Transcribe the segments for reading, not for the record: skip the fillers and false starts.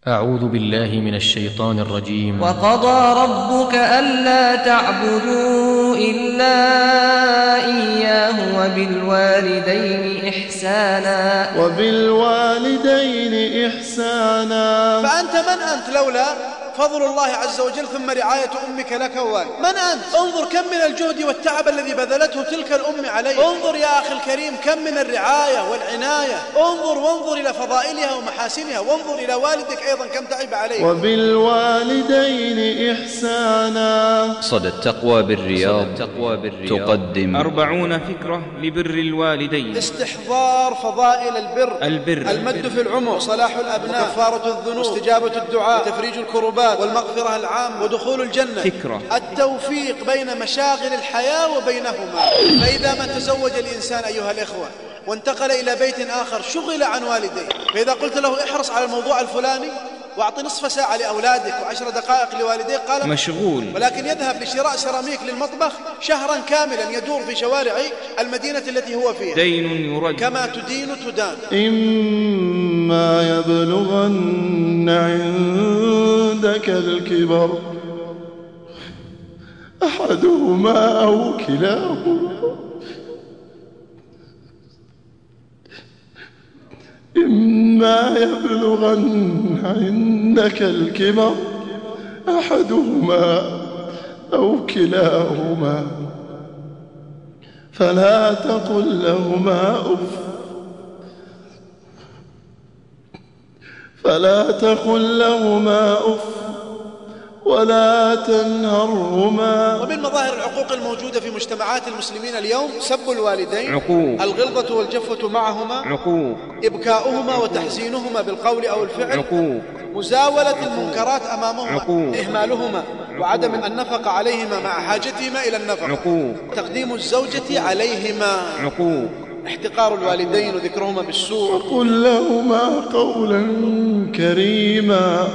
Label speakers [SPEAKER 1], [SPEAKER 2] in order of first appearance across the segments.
[SPEAKER 1] أعوذ بالله من الشيطان الرجيم.
[SPEAKER 2] وقضى ربك ألا تعبدوا إلا إياه
[SPEAKER 3] وبالوالدين إحسانا.
[SPEAKER 4] فأنت من أنت لولا فضل الله عز وجل ثم رعاية أمك لك ووالد؟ من أنت؟ انظر كم من الجهد والتعب الذي بذلته تلك الأم عليك. انظر يا أخي الكريم كم من الرعاية والعناية. وانظر إلى فضائلها ومحاسنها، وانظر إلى والدك أيضا كم تعب عليك.
[SPEAKER 3] وبالوالدين إحسانا.
[SPEAKER 5] صدى التقوى بالرياض تقدم
[SPEAKER 6] 40 فكرة لبر الوالدين.
[SPEAKER 4] استحضار فضائل البر، المد في العمر، صلاح الأبناء، وكفارة الذنوب، واستجابة الدعاء، وتفريج الكربات، والمغفرة العامة، ودخول الجنة.
[SPEAKER 6] فكرة
[SPEAKER 4] التوفيق بين مشاغل الحياة وبينهما. فإذا ما تزوج الإنسان أيها الإخوة وانتقل إلى بيت آخر شغل عن والديه، فإذا قلت له احرص على الموضوع الفلاني واعطي نصف ساعة لأولادك و10 دقائق لوالديك، قال
[SPEAKER 6] مشغول.
[SPEAKER 4] ولكن يذهب لشراء سيراميك للمطبخ شهرا كاملا يدور في شوارع المدينة التي هو فيها.
[SPEAKER 6] دين يرد.
[SPEAKER 4] كما تدين تدان.
[SPEAKER 3] إما يبلغن عندك الكبر أحدهما أو كلاهما إما يبلغن عندك الكبر أحدهما أو كلاهما فلا تقل لهما أف ولا تنهرهما.
[SPEAKER 4] ومن مظاهر العقوق الموجودة في مجتمعات المسلمين اليوم سب الوالدين،
[SPEAKER 6] عقوق.
[SPEAKER 4] الغلظة والجفة معهما،
[SPEAKER 6] عقوق.
[SPEAKER 4] إبكاؤهما وتحزينهما بالقول أو الفعل،
[SPEAKER 6] عقوق.
[SPEAKER 4] مزاولة المنكرات أمامهما،
[SPEAKER 6] عقوق.
[SPEAKER 4] إهمالهما، وعدم النفقة عليهما مع حاجتهما إلى النفقة،
[SPEAKER 6] عقوق.
[SPEAKER 4] تقديم الزوجة عليهما،
[SPEAKER 6] عقوق.
[SPEAKER 4] احتقار الوالدين وذكرهما بالسوء.
[SPEAKER 3] وقل لهما قولا كريما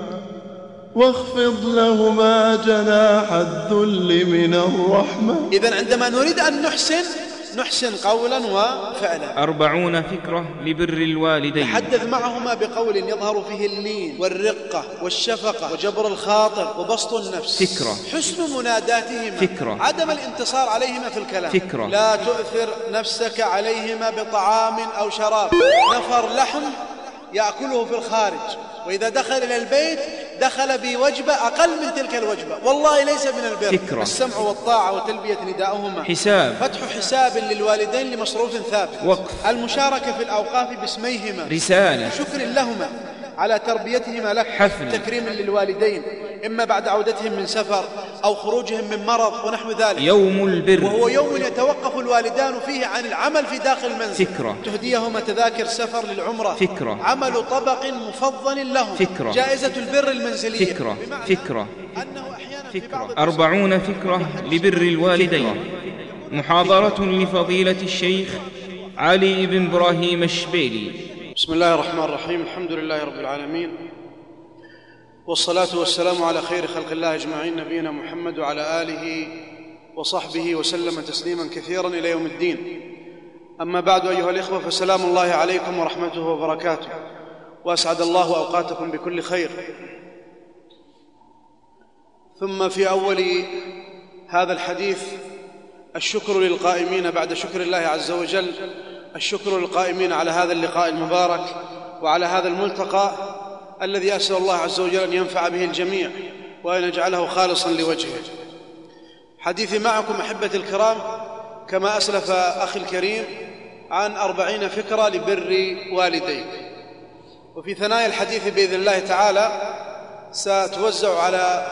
[SPEAKER 3] واخفض لهما جناح الذل من الرحمة.
[SPEAKER 4] إذن عندما نريد أن نحسن قولا وفعلا.
[SPEAKER 6] 40 فكرة لبر الوالدين.
[SPEAKER 4] تحدث معهما بقول يظهر فيه اللين والرقة والشفقة وجبر الخاطر وبسط النفس.
[SPEAKER 6] فكرة
[SPEAKER 4] حسن مناداتهما.
[SPEAKER 6] فكرة
[SPEAKER 4] عدم الانتصار عليهما في الكلام.
[SPEAKER 6] فكرة
[SPEAKER 4] لا تؤثر نفسك عليهما بطعام أو شراب. نفر لحم يأكله في الخارج، وإذا دخل إلى البيت دخل بوجبة أقل من تلك الوجبة، والله ليس من البر.
[SPEAKER 6] فكرة.
[SPEAKER 4] السمع والطاعة وتلبية نداؤهما.
[SPEAKER 6] حساب.
[SPEAKER 4] فتح حساب للوالدين لمصروف ثابت.
[SPEAKER 6] وقف.
[SPEAKER 4] المشاركة في الأوقاف باسميهما.
[SPEAKER 6] رسالة.
[SPEAKER 4] شكر لهما على تربيتهما لك.
[SPEAKER 6] حفل.
[SPEAKER 4] تكريم للوالدين إما بعد عودتهم من سفر أو خروجهم من مرض ونحو ذلك.
[SPEAKER 6] يوم البر،
[SPEAKER 4] وهو يوم يتوقف الوالدان فيه عن العمل في داخل المنزل.
[SPEAKER 6] فكرة.
[SPEAKER 4] تهديهما تذاكر سفر للعمرة.
[SPEAKER 6] فكرة.
[SPEAKER 4] عمل طبق مفضل لهم.
[SPEAKER 6] فكرة.
[SPEAKER 4] جائزة البر المنزلية.
[SPEAKER 6] فكرة.
[SPEAKER 4] أنه أحيانا في بعض
[SPEAKER 6] 40 فكرة لبر الوالدين. محاضرة لفضيلة الشيخ علي بن إبراهيم الشبيلي.
[SPEAKER 4] بسم الله الرحمن الرحيم. الحمد لله رب العالمين، والصلاة والسلام على خير خلق الله أجمعين، نبينا محمد وعلى آله وصحبه وسلم تسليما كثيرا إلى يوم الدين. أما بعد أيها الإخوة، فسلام الله عليكم ورحمته وبركاته، وأسعد الله أوقاتكم بكل خير. ثم في أول هذا الحديث الشكر للقائمين بعد شكر الله عز وجل، الشكر للقائمين على هذا اللقاء المبارك وعلى هذا الملتقى الذي أسأل الله عز وجل أن ينفع به الجميع وأن يجعله خالصا لوجهه. حديثي معكم أحبتي الكرام كما أسلف أخي الكريم عن 40 فكرة لبر والديك. وفي ثنايا الحديث بإذن الله تعالى ستوزع على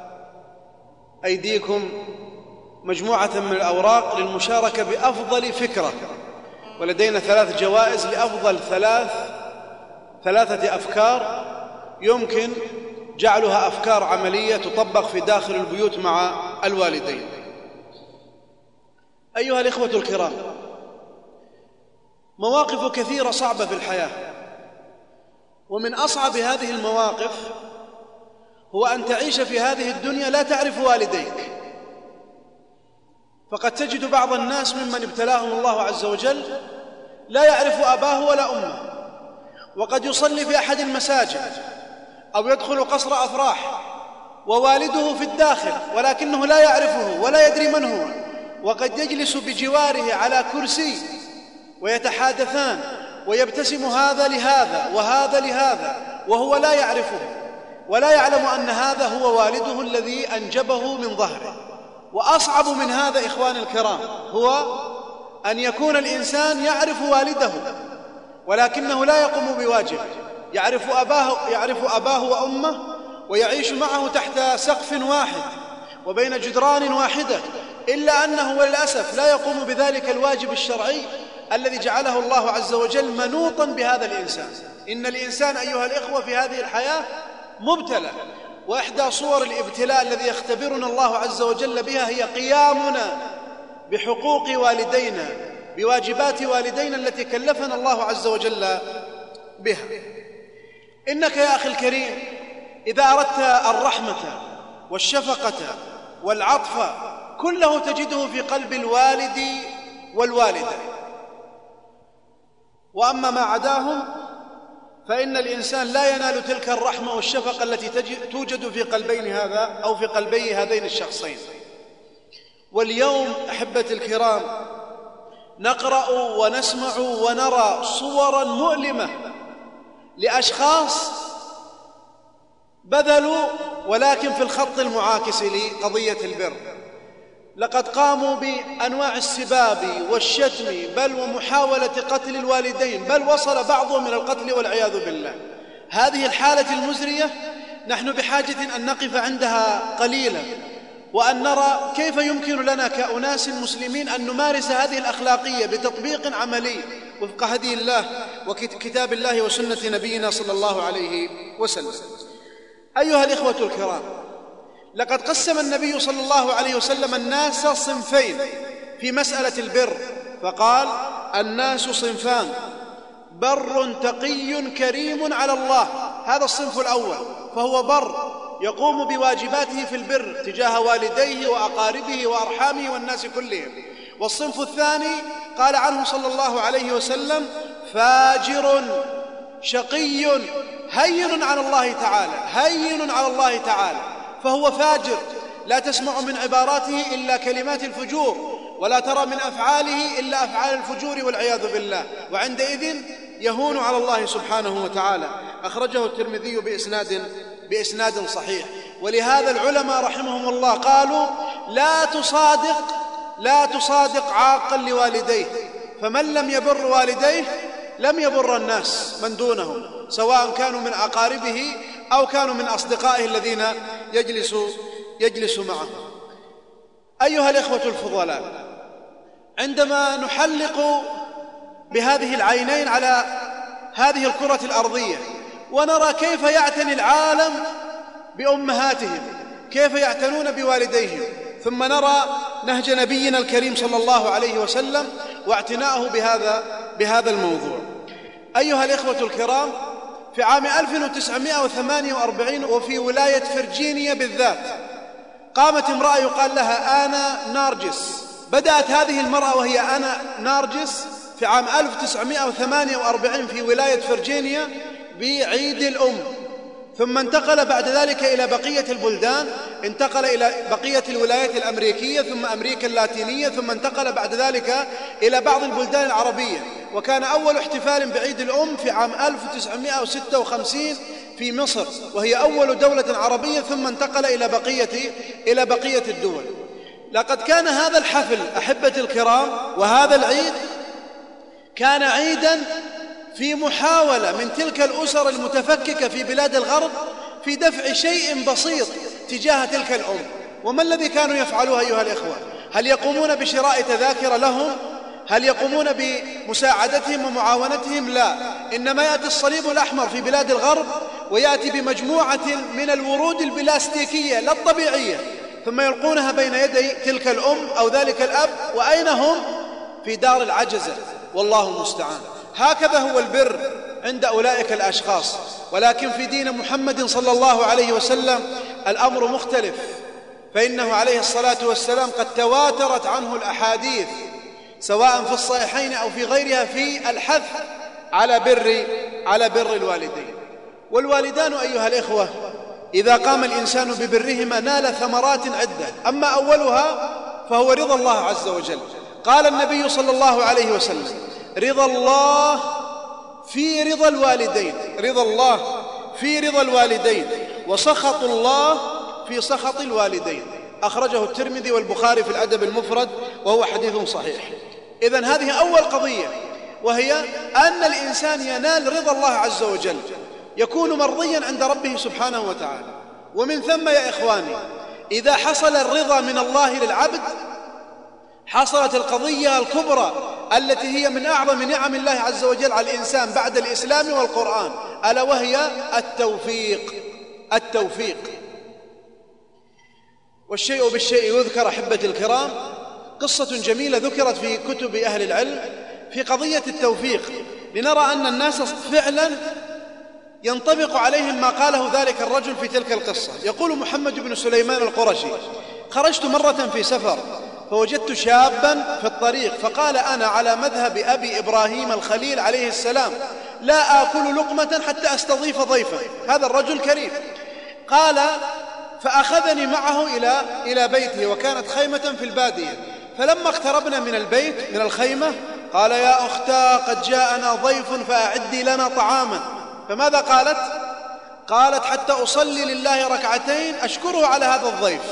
[SPEAKER 4] أيديكم مجموعة من الأوراق للمشاركة بأفضل فكرة، ولدينا 3 جوائز لأفضل 3 أفكار يمكن جعلها أفكار عملية تطبق في داخل البيوت مع الوالدين. أيها الإخوة الكرام، مواقف كثيرة صعبة في الحياة، ومن أصعب هذه المواقف هو أن تعيش في هذه الدنيا لا تعرف والديك. فقد تجد بعض الناس ممن ابتلاهم الله عز وجل لا يعرف أباه ولا أمه، وقد يصلي في أحد المساجد أو يدخل قصر أفراح ووالده في الداخل ولكنه لا يعرفه ولا يدري من هو، وقد يجلس بجواره على كرسي ويتحادثان ويبتسم هذا لهذا وهذا لهذا وهو لا يعرفه ولا يعلم أن هذا هو والده الذي أنجبه من ظهره. وأصعب من هذا إخواني الكرام هو أن يكون الإنسان يعرف والده ولكنه لا يقوم بواجبه، يعرف أباه وأمه ويعيش معه تحت سقف واحد وبين جدران واحدة، إلا أنه وللأسف لا يقوم بذلك الواجب الشرعي الذي جعله الله عز وجل منوطا بهذا الإنسان. إن الإنسان أيها الإخوة في هذه الحياة مبتلى، وإحدى صور الابتلاء الذي يختبرنا الله عز وجل بها هي قيامنا بحقوق والدينا، بواجبات والدينا التي كلفنا الله عز وجل بها. إنك يا أخي الكريم إذا أردت الرحمة والشفقة والعطف كله تجده في قلب الوالد والوالدة، وأما ما عداهم فإن الإنسان لا ينال تلك الرحمة والشفقة التي توجد في قلبين هذا أو في قلبي هذين الشخصين. واليوم أحبتي الكرام نقرأ ونسمع ونرى صورا مؤلمة لأشخاص بذلوا ولكن في الخط المعاكس لقضية البر. لقد قاموا بأنواع السباب والشتم بل ومحاولة قتل الوالدين، بل وصل بعضهم إلى القتل والعياذ بالله. هذه الحالة المزرية نحن بحاجة أن نقف عندها قليلا وأن نرى كيف يمكن لنا كأناس مسلمين أن نمارس هذه الأخلاقية بتطبيق عملي وفق هدي الله وكتاب الله وسنة نبينا صلى الله عليه وسلم. أيها الإخوة الكرام، لقد قسم النبي صلى الله عليه وسلم الناس صنفين في مسألة البر، فقال: الناس صنفان، بر تقي كريم على الله، هذا الصنف الأول، فهو بر يقوم بواجباته في البر تجاه والديه وأقاربه وأرحامه والناس كلهم. والصنف الثاني قال عنه صلى الله عليه وسلم: فاجر شقي هين على الله تعالى، هين على الله تعالى، فهو فاجر لا تسمع من عباراته إلا كلمات الفجور ولا ترى من أفعاله إلا أفعال الفجور والعياذ بالله، وعندئذ يهون على الله سبحانه وتعالى. أخرجه الترمذي بإسناد صحيح. ولهذا العلماء رحمهم الله قالوا: لا تصادق عاقا لوالديه، فمن لم يبر والديه لم يبر الناس من دونهم، سواء كانوا من أقاربه أو كانوا من أصدقائه الذين يجلس معه. أيها الإخوة الفضلاء، عندما نحلق بهذه العينين على هذه الكرة الأرضية ونرى كيف يعتني العالم بأمهاتهم، كيف يعتنون بوالديهم، ثم نرى نهج نبينا الكريم صلى الله عليه وسلم واعتناءه بهذا الموضوع. أيها الإخوة الكرام، في عام 1948 وفي ولاية فرجينيا بالذات قامت امرأة يقال لها آنا نارجس. بدأت هذه المرأة وهي آنا نارجس في عام 1948 في ولاية فرجينيا بعيد الأم، ثم انتقل بعد ذلك إلى بقية البلدان، انتقل إلى بقية الولايات الأمريكية ثم أمريكا اللاتينية، ثم انتقل بعد ذلك إلى بعض البلدان العربية. وكان أول احتفال بعيد الأم في عام 1956 في مصر، وهي أول دولة عربية، ثم انتقل إلى بقية الدول. لقد كان هذا الحفل أحبتي الكرام وهذا العيد كان عيدا في محاولة من تلك الأسر المتفككة في بلاد الغرب في دفع شيء بسيط تجاه تلك الأم. وما الذي كانوا يفعلوه أيها الإخوة؟ هل يقومون بشراء تذاكر لهم؟ هل يقومون بمساعدتهم ومعاونتهم؟ لا، إنما يأتي الصليب الأحمر في بلاد الغرب ويأتي بمجموعة من الورود البلاستيكية لا الطبيعية، ثم يلقونها بين يدي تلك الأم أو ذلك الأب، وأين هم؟ في دار العجزة، والله المستعان. هكذا هو البر عند أولئك الأشخاص. ولكن في دين محمد صلى الله عليه وسلم الأمر مختلف، فإنه عليه الصلاة والسلام قد تواترت عنه الأحاديث سواء في الصحيحين أو في غيرها في الحث على بر الوالدين. والوالدان أيها الإخوة إذا قام الإنسان ببرهما نال ثمرات عدة، أما أولها فهو رضا الله عز وجل. قال النبي صلى الله عليه وسلم: رضا الله في رضا الوالدين، رضا الله في رضا الوالدين، وسخط الله في سخط الوالدين. أخرجه الترمذي والبخاري في الأدب المفرد وهو حديث صحيح. إذن هذه أول قضية، وهي أن الإنسان ينال رضا الله عز وجل، يكون مرضيا عند ربه سبحانه وتعالى. ومن ثم يا إخواني إذا حصل الرضا من الله للعبد حصلت القضية الكبرى التي هي من أعظم نعم الله عز وجل على الإنسان بعد الإسلام والقرآن، ألا وهي التوفيق. والشيء بالشيء يذكر أحبتي الكرام. قصة جميلة ذكرت في كتب أهل العلم في قضية التوفيق، لنرى أن الناس فعلا ينطبق عليهم ما قاله ذلك الرجل في تلك القصة. يقول محمد بن سليمان القرشي: خرجت مرة في سفر فوجدت شابا في الطريق فقال: أنا على مذهب أبي إبراهيم الخليل عليه السلام، لا آكل لقمة حتى أستضيف ضيفا. هذا الرجل كريم. قال: فأخذني معه إلى بيته، وكانت خيمة في البادية. فلما اقتربنا من البيت من الخيمة قال: يا أختاه قد جاءنا ضيف فأعدي لنا طعاما. فماذا قالت؟ قالت: حتى أصلي لله ركعتين أشكره على هذا الضيف.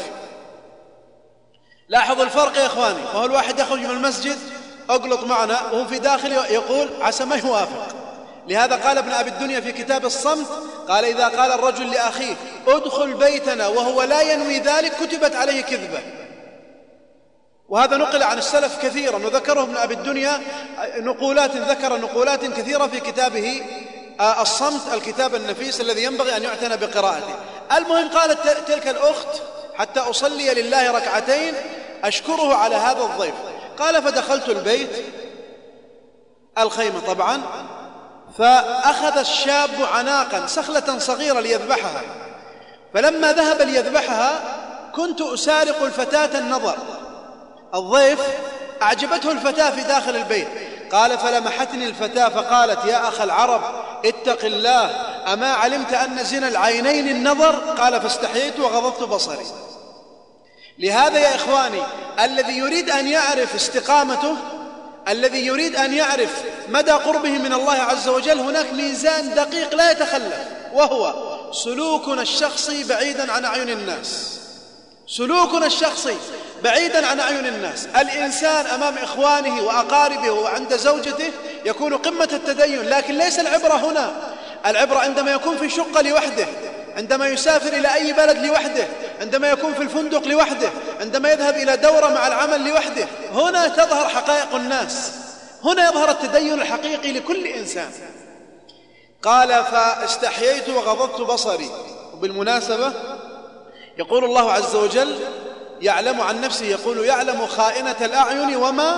[SPEAKER 4] لاحظوا الفرق يا إخواني. وهو الواحد يخرج من المسجد أقلط معنا وهو في داخل يقول عسى ما يوافق. لهذا قال ابن أبي الدنيا في كتاب الصمت، قال: إذا قال الرجل لأخيه ادخل بيتنا وهو لا ينوي ذلك كتبت عليه كذبة. وهذا نقل عن السلف كثيرا، وذكره ابن أبي الدنيا ذكر نقولات كثيرة في كتابه الصمت، الكتاب النفيس الذي ينبغي أن يعتنى بقراءته. المهم قالت تلك الأخت: حتى أصلي لله ركعتين أشكره على هذا الضيف. قال: فدخلت البيت الخيمة طبعا، فأخذ الشاب عناقا سخلة صغيرة ليذبحها. فلما ذهب ليذبحها كنت أسارق الفتاة النظر. الضيف أعجبته الفتاة في داخل البيت. قال: فلمحتني الفتاة فقالت: يا أخ العرب اتق الله، أما علمت أن زنا العينين النظر؟ قال: فاستحييت وغضضت بصري. لهذا يا إخواني الذي يريد أن يعرف استقامته، الذي يريد أن يعرف مدى قربه من الله عز وجل، هناك ميزان دقيق لا يتخلف، وهو سلوكنا الشخصي بعيدا عن أعين الناس. سلوكنا الشخصي بعيدا عن أعين الناس. الإنسان أمام إخوانه وأقاربه وعند زوجته يكون قمة التدين، لكن ليس العبرة هنا. العبرة عندما يكون في شقة لوحده، عندما يسافر إلى أي بلد لوحده، عندما يكون في الفندق لوحده، عندما يذهب إلى دورة مع العمل لوحده. هنا تظهر حقائق الناس، هنا يظهر التدين الحقيقي لكل إنسان. قال: فاستحييت وغضضت بصري. وبالمناسبة يقول الله عز وجل يعلم عن نفسه، يقول: يعلم خائنة الأعين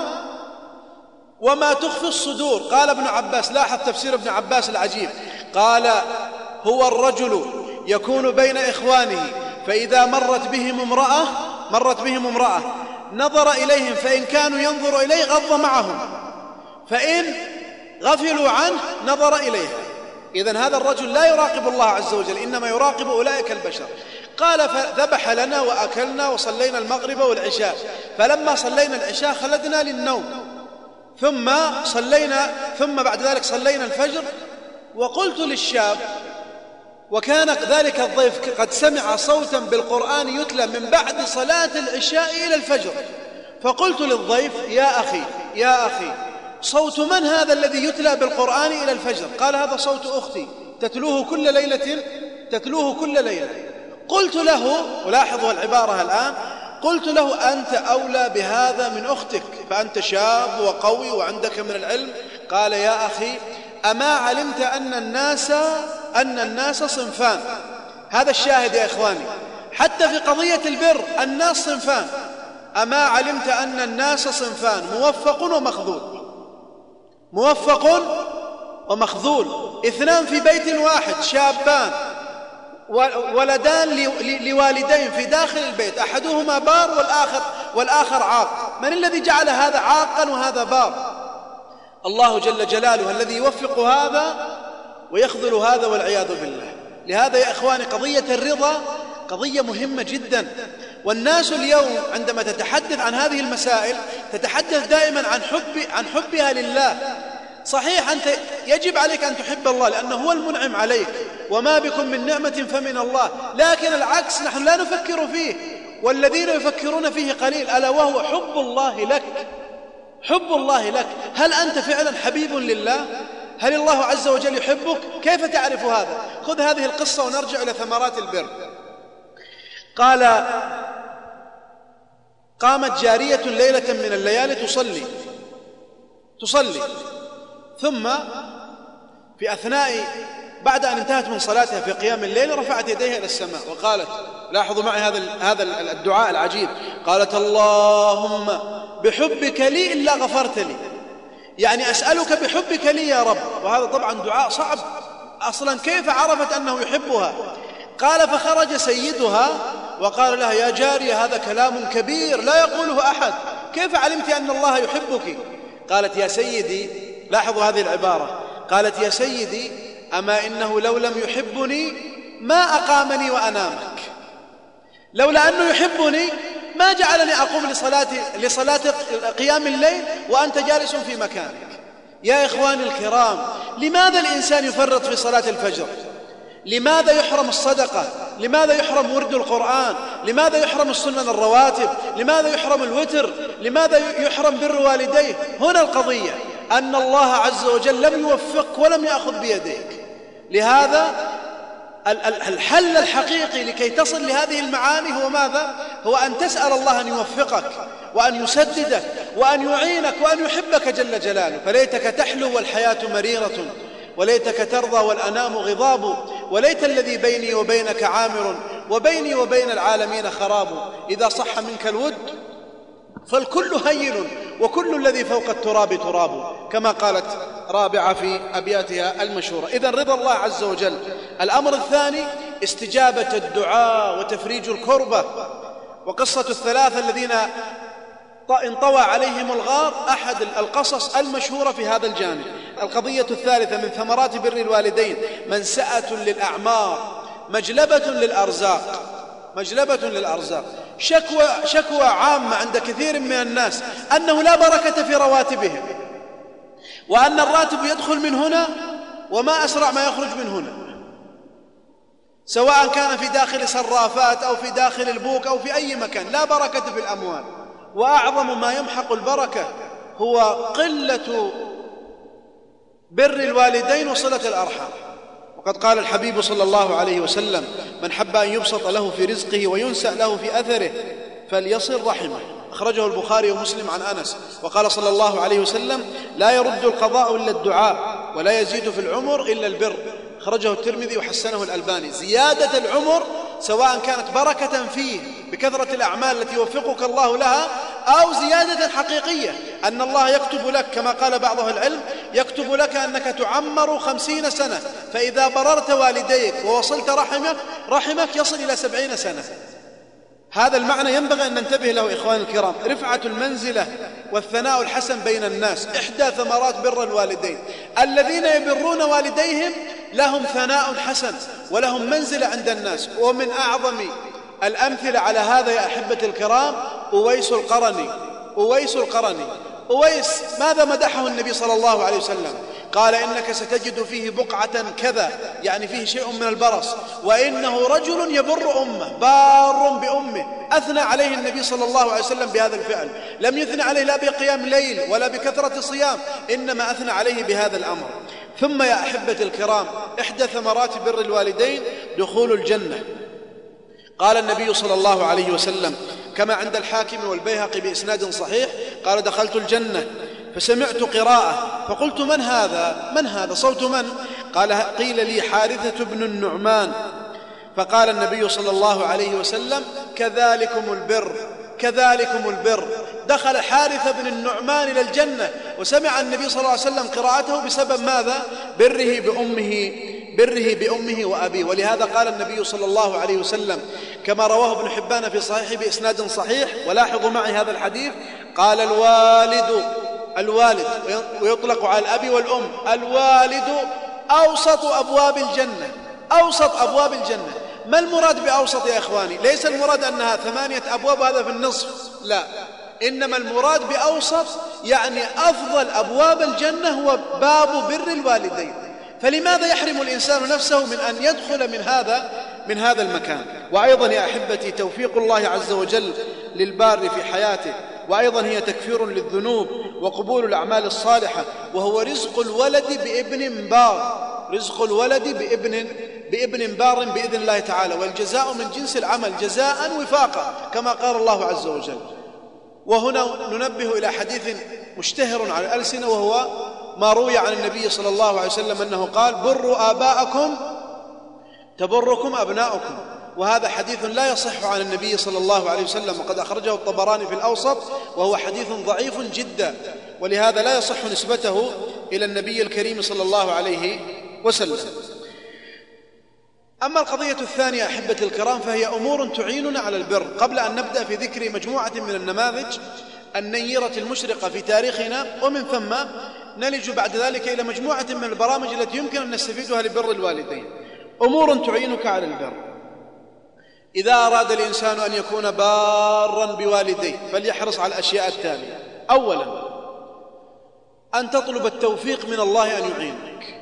[SPEAKER 4] وما تخفي الصدور. قال ابن عباس، لاحظ تفسير ابن عباس العجيب، قال: هو الرجل يكون بين إخوانه فإذا مرت بهم امرأة نظر إليهم، فإن كانوا ينظر إليه غض معهم، فإن غفلوا عنه نظر إليها. إذن هذا الرجل لا يراقب الله عز وجل، إنما يراقب أولئك البشر. قال: فذبح لنا وأكلنا وصلينا المغرب والعشاء، فلما صلينا العشاء خلدنا للنوم، ثم بعد ذلك صلينا الفجر. وقلت للشاب، وكان ذلك الضيف قد سمع صوتا بالقرآن يتلى من بعد صلاة العشاء إلى الفجر، فقلت للضيف: يا أخي صوت من هذا الذي يتلى بالقرآن إلى الفجر؟ قال: هذا صوت أختي تتلوه كل ليلة. قلت له، ولاحظوا العبارة الآن، قلت له: أنت أولى بهذا من أختك، فأنت شاب وقوي وعندك من العلم. قال: يا أخي أما علمت أن الناس صنفان. هذا الشاهد يا إخواني، حتى في قضية البر الناس صنفان. أما علمت أن الناس صنفان، موفق ومخذول. اثنان في بيت واحد، شابان ولدان لوالدين في داخل البيت، أحدهما بار والآخر عاق. من الذي جعل هذا عاقا وهذا بار؟ الله جل جلاله، الذي يوفق هذا ويخذل هذا والعياذ بالله. لهذا يا إخواني قضية الرضا قضية مهمة جدا. والناس اليوم عندما تتحدث عن هذه المسائل تتحدث دائما عن حبها لله. صحيح أنت يجب عليك أن تحب الله لأنه هو المنعم عليك، وما بكم من نعمة فمن الله، لكن العكس نحن لا نفكر فيه، والذين يفكرون فيه قليل، ألا وهو حب الله لك. حب الله لك، هل أنت فعلا حبيب لله؟ هل الله عز وجل يحبك؟ كيف تعرف هذا؟ خذ هذه القصة ونرجع إلى ثمرات البر. قال: قامت جارية ليلة من الليالي تصلي، ثم في أثناء بعد أن انتهت من صلاتها في قيام الليل رفعت يديها إلى السماء وقالت، لاحظوا معي هذا الدعاء العجيب، قالت: اللهم بحبك لي إلا غفرت لي، يعني أسألك بحبك لي يا رب. وهذا طبعا دعاء صعب أصلا، كيف عرفت أنه يحبها؟ قال: فخرج سيدها وقال لها: يا جارية هذا كلام كبير لا يقوله أحد، كيف علمت أن الله يحبك؟ قالت: يا سيدي، لاحظوا هذه العبارة، قالت: يا سيدي أما إنه لو لم يحبني ما أقامني وأنامك، لولا أنه يحبني ما جعلني أقوم لصلاة قيام الليل وأنت جالس في مكانك. يا إخواني الكرام، لماذا الإنسان يفرط في صلاة الفجر؟ لماذا يحرم الصدقة؟ لماذا يحرم ورد القرآن؟ لماذا يحرم السنن الرواتب؟ لماذا يحرم الوتر؟ لماذا يحرم بر والديه؟ هنا القضية، أن الله عز وجل لم يوفقك ولم يأخذ بيديك. لهذا الحل الحقيقي لكي تصل لهذه المعاني هو ماذا؟ هو أن تسأل الله أن يوفقك وأن يسددك وأن يعينك وأن يحبك جل جلاله. فليتك تحلو والحياة مريرة، وليتك ترضى والأنام غضاب، وليت الذي بيني وبينك عامر، وبيني وبين العالمين خراب. إذا صح منك الود فالكل هين، وكل الذي فوق التراب تراب، كما قالت رابعة في أبياتها المشهورة. إذن رضا الله عز وجل. الأمر الثاني استجابة الدعاء وتفريج الكربة. وقصة الثلاثة الذين انطوى عليهم الغار أحد القصص المشهورة في هذا الجانب. القضية الثالثة من ثمرات بر الوالدين: منسأة للأعمار، مجلبة للأرزاق. شكوى عامة عند كثير من الناس أنه لا بركة في رواتبهم، وأن الراتب يدخل من هنا وما أسرع ما يخرج من هنا، سواء كان في داخل صرافات أو في داخل البوك أو في أي مكان، لا بركة في الأموال. وأعظم ما يمحق البركة هو قلة بر الوالدين وصلة الأرحام. وقد قال الحبيب صلى الله عليه وسلم: من حب أن يبسط له في رزقه وينسأ له في أثره فليصل رحمه. أخرجه البخاري ومسلم عن أنس. وقال صلى الله عليه وسلم: لا يرد القضاء إلا الدعاء، ولا يزيد في العمر إلا البر. أخرجه الترمذي وحسنه الألباني. زيادة العمر سواء كانت بركة فيه بكثرة الأعمال التي يوفقك الله لها، أو زيادة حقيقية أن الله يكتب لك، كما قال بعض أهل العلم: يكتب لك أنك تعمر 50 سنة، فإذا بررت والديك ووصلت رحمك يصل إلى 70 سنة. هذا المعنى ينبغي أن ننتبه له إخواني الكرام. رفعة المنزلة والثناء الحسن بين الناس إحدى ثمرات بر الوالدين. الذين يبرون والديهم لهم ثناء حسن ولهم منزلة عند الناس. ومن أعظم الأمثلة على هذا يا أحبة الكرام أويس القرني. أويس ماذا مدحه النبي صلى الله عليه وسلم؟ قال: إنك ستجد فيه بقعة كذا، يعني فيه شيء من البرص، وإنه رجل يبر أمه، بار بأمه. أثنى عليه النبي صلى الله عليه وسلم بهذا الفعل، لم يثنى عليه لا بقيام ليل ولا بكثرة صيام، إنما أثنى عليه بهذا الأمر. ثم يا أحبة الكرام، إحدى ثمرات بر الوالدين دخول الجنة. قال النبي صلى الله عليه وسلم كما عند الحاكم والبيهقي بإسناد صحيح: قال: دخلت الجنة فسمعت قراءة فقلت: من هذا؟ صوت من؟ قال: قيل لي حارثة بن النعمان. فقال النبي صلى الله عليه وسلم: كذلكم البر. دخل حارثة بن النعمان إلى الجنة، وسمع النبي صلى الله عليه وسلم قراءته بسبب ماذا؟ بره بأمه وأبيه. ولهذا قال النبي صلى الله عليه وسلم كما رواه ابن حبان في صحيحه بإسناد صحيح، ولاحظوا معي هذا الحديث: قال: الوالد ويطلق على الأب والأم، الوالد أوسط أبواب الجنة، أوسط أبواب الجنة. ما المراد بأوسط يا إخواني؟ ليس المراد أنها 8 أبواب هذا في النصف، لا، إنما المراد بأوسط يعني أفضل أبواب الجنة هو باب بر الوالدين. فلماذا يحرم الإنسان نفسه من أن يدخل من هذا المكان؟ وأيضا يا أحبتي توفيق الله عز وجل للبار في حياته، وأيضا هي تكفير للذنوب وقبول الأعمال الصالحة، وهو رزق الولد بابن بار، رزق الولد بابن بار بإذن الله تعالى، والجزاء من جنس العمل جزاء وفاقا كما قال الله عز وجل. وهنا ننبه إلى حديث مشتهر على الألسنة، وهو ما روي عن النبي صلى الله عليه وسلم أنه قال: بروا آباءكم تبركم أبناؤكم. وهذا حديث لا يصح عن النبي صلى الله عليه وسلم، وقد أخرجه الطبراني في الأوسط، وهو حديث ضعيف جدا، ولهذا لا يصح نسبته إلى النبي الكريم صلى الله عليه وسلم. أما القضية الثانية أحبتي الكرام فهي أمور تعيننا على البر. قبل أن نبدأ في ذكر مجموعة من النماذج النيرة المشرقة في تاريخنا، ومن ثم نلج بعد ذلك إلى مجموعة من البرامج التي يمكن أن نستفيدها لبر الوالدين. أمور تعينك على البر. إذا أراد الإنسان أن يكون باراً بوالديه فليحرص على الأشياء التالية: أولاً أن تطلب التوفيق من الله أن يعينك،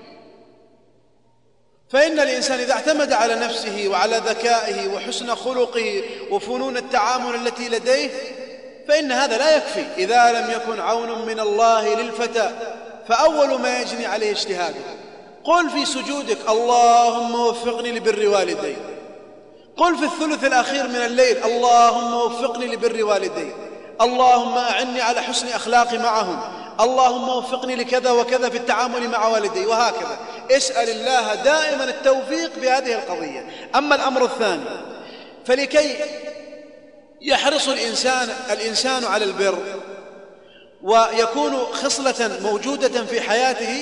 [SPEAKER 4] فإن الإنسان إذا اعتمد على نفسه وعلى ذكائه وحسن خلقه وفنون التعامل التي لديه فإن هذا لا يكفي إذا لم يكن عون من الله للفتى، فأول ما يجني عليه اجتهاده. قل في سجودك: اللهم وفقني لبر والدي. قل في الثلث الأخير من الليل: اللهم وفقني لبر والدي، اللهم أعني على حسن أخلاقي معهم، اللهم وفقني لكذا وكذا في التعامل مع والدي، وهكذا. اسأل الله دائما التوفيق بهذه القضية. أما الأمر الثاني، فلكي يحرص الإنسان على البر ويكون خصلة موجودة في حياته،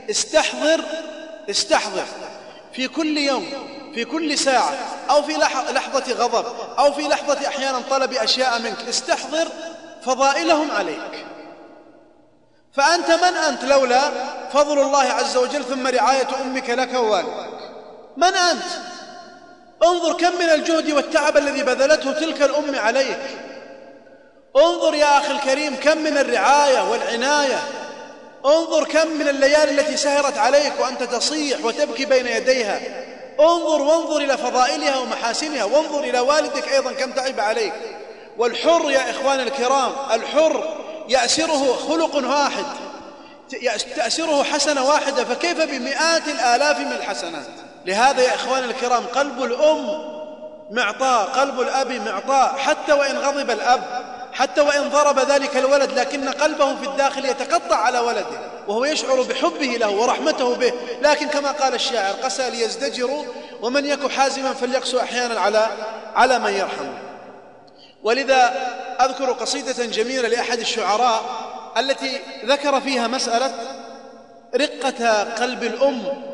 [SPEAKER 4] استحضر في كل يوم، في كل ساعة، أو في لحظة غضب، أو في لحظة أحيانا طلب أشياء منك، استحضر فضائلهم عليك. فأنت من أنت لولا فضل الله عز وجل ثم رعاية أمك لك ووالدك؟ من أنت؟ انظر كم من الجهد والتعب الذي بذلته تلك الأم عليك. انظر يا أخي الكريم كم من الرعاية والعناية. انظر كم من الليالي التي سهرت عليك وأنت تصيح وتبكي بين يديها. وانظر إلى فضائلها ومحاسنها، وانظر إلى والدك أيضا كم تعب عليك. والحر يا إخوان الكرام، الحر يأسره خلق واحد، تأسره حسنة واحدة، فكيف بمئات الآلاف من الحسنات؟ لهذا يا إخوان الكرام قلب الأم معطاء، قلب الأب معطاء، حتى وإن غضب الأب، حتى وإن ضرب ذلك الولد، لكن قلبه في الداخل يتقطع على ولده وهو يشعر بحبه له ورحمته به. لكن كما قال الشاعر: قسى ليزدجروا ومن يك حازما فليقسو أحيانا على من يرحمه. ولذا أذكر قصيدة جميلة لأحد الشعراء التي ذكر فيها مسألة رقة قلب الأم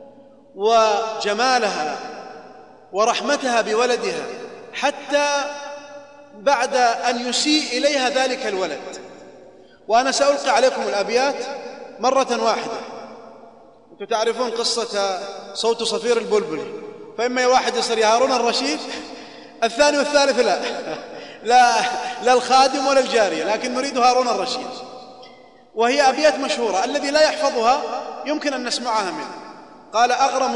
[SPEAKER 4] وجمالها ورحمتها بولدها، حتى بعد أن يسيء إليها ذلك الولد. وأنا سألقي عليكم الأبيات مرة واحدة. أنتم تعرفون قصة صوت صفير البلبل، فإما واحد يصير يا هارون الرشيد، الثاني والثالث لا الخادم ولا الجارية، لكن نريد هارون الرشيد. وهي أبيات مشهورة، الذي لا يحفظها يمكن أن نسمعها منه. قال: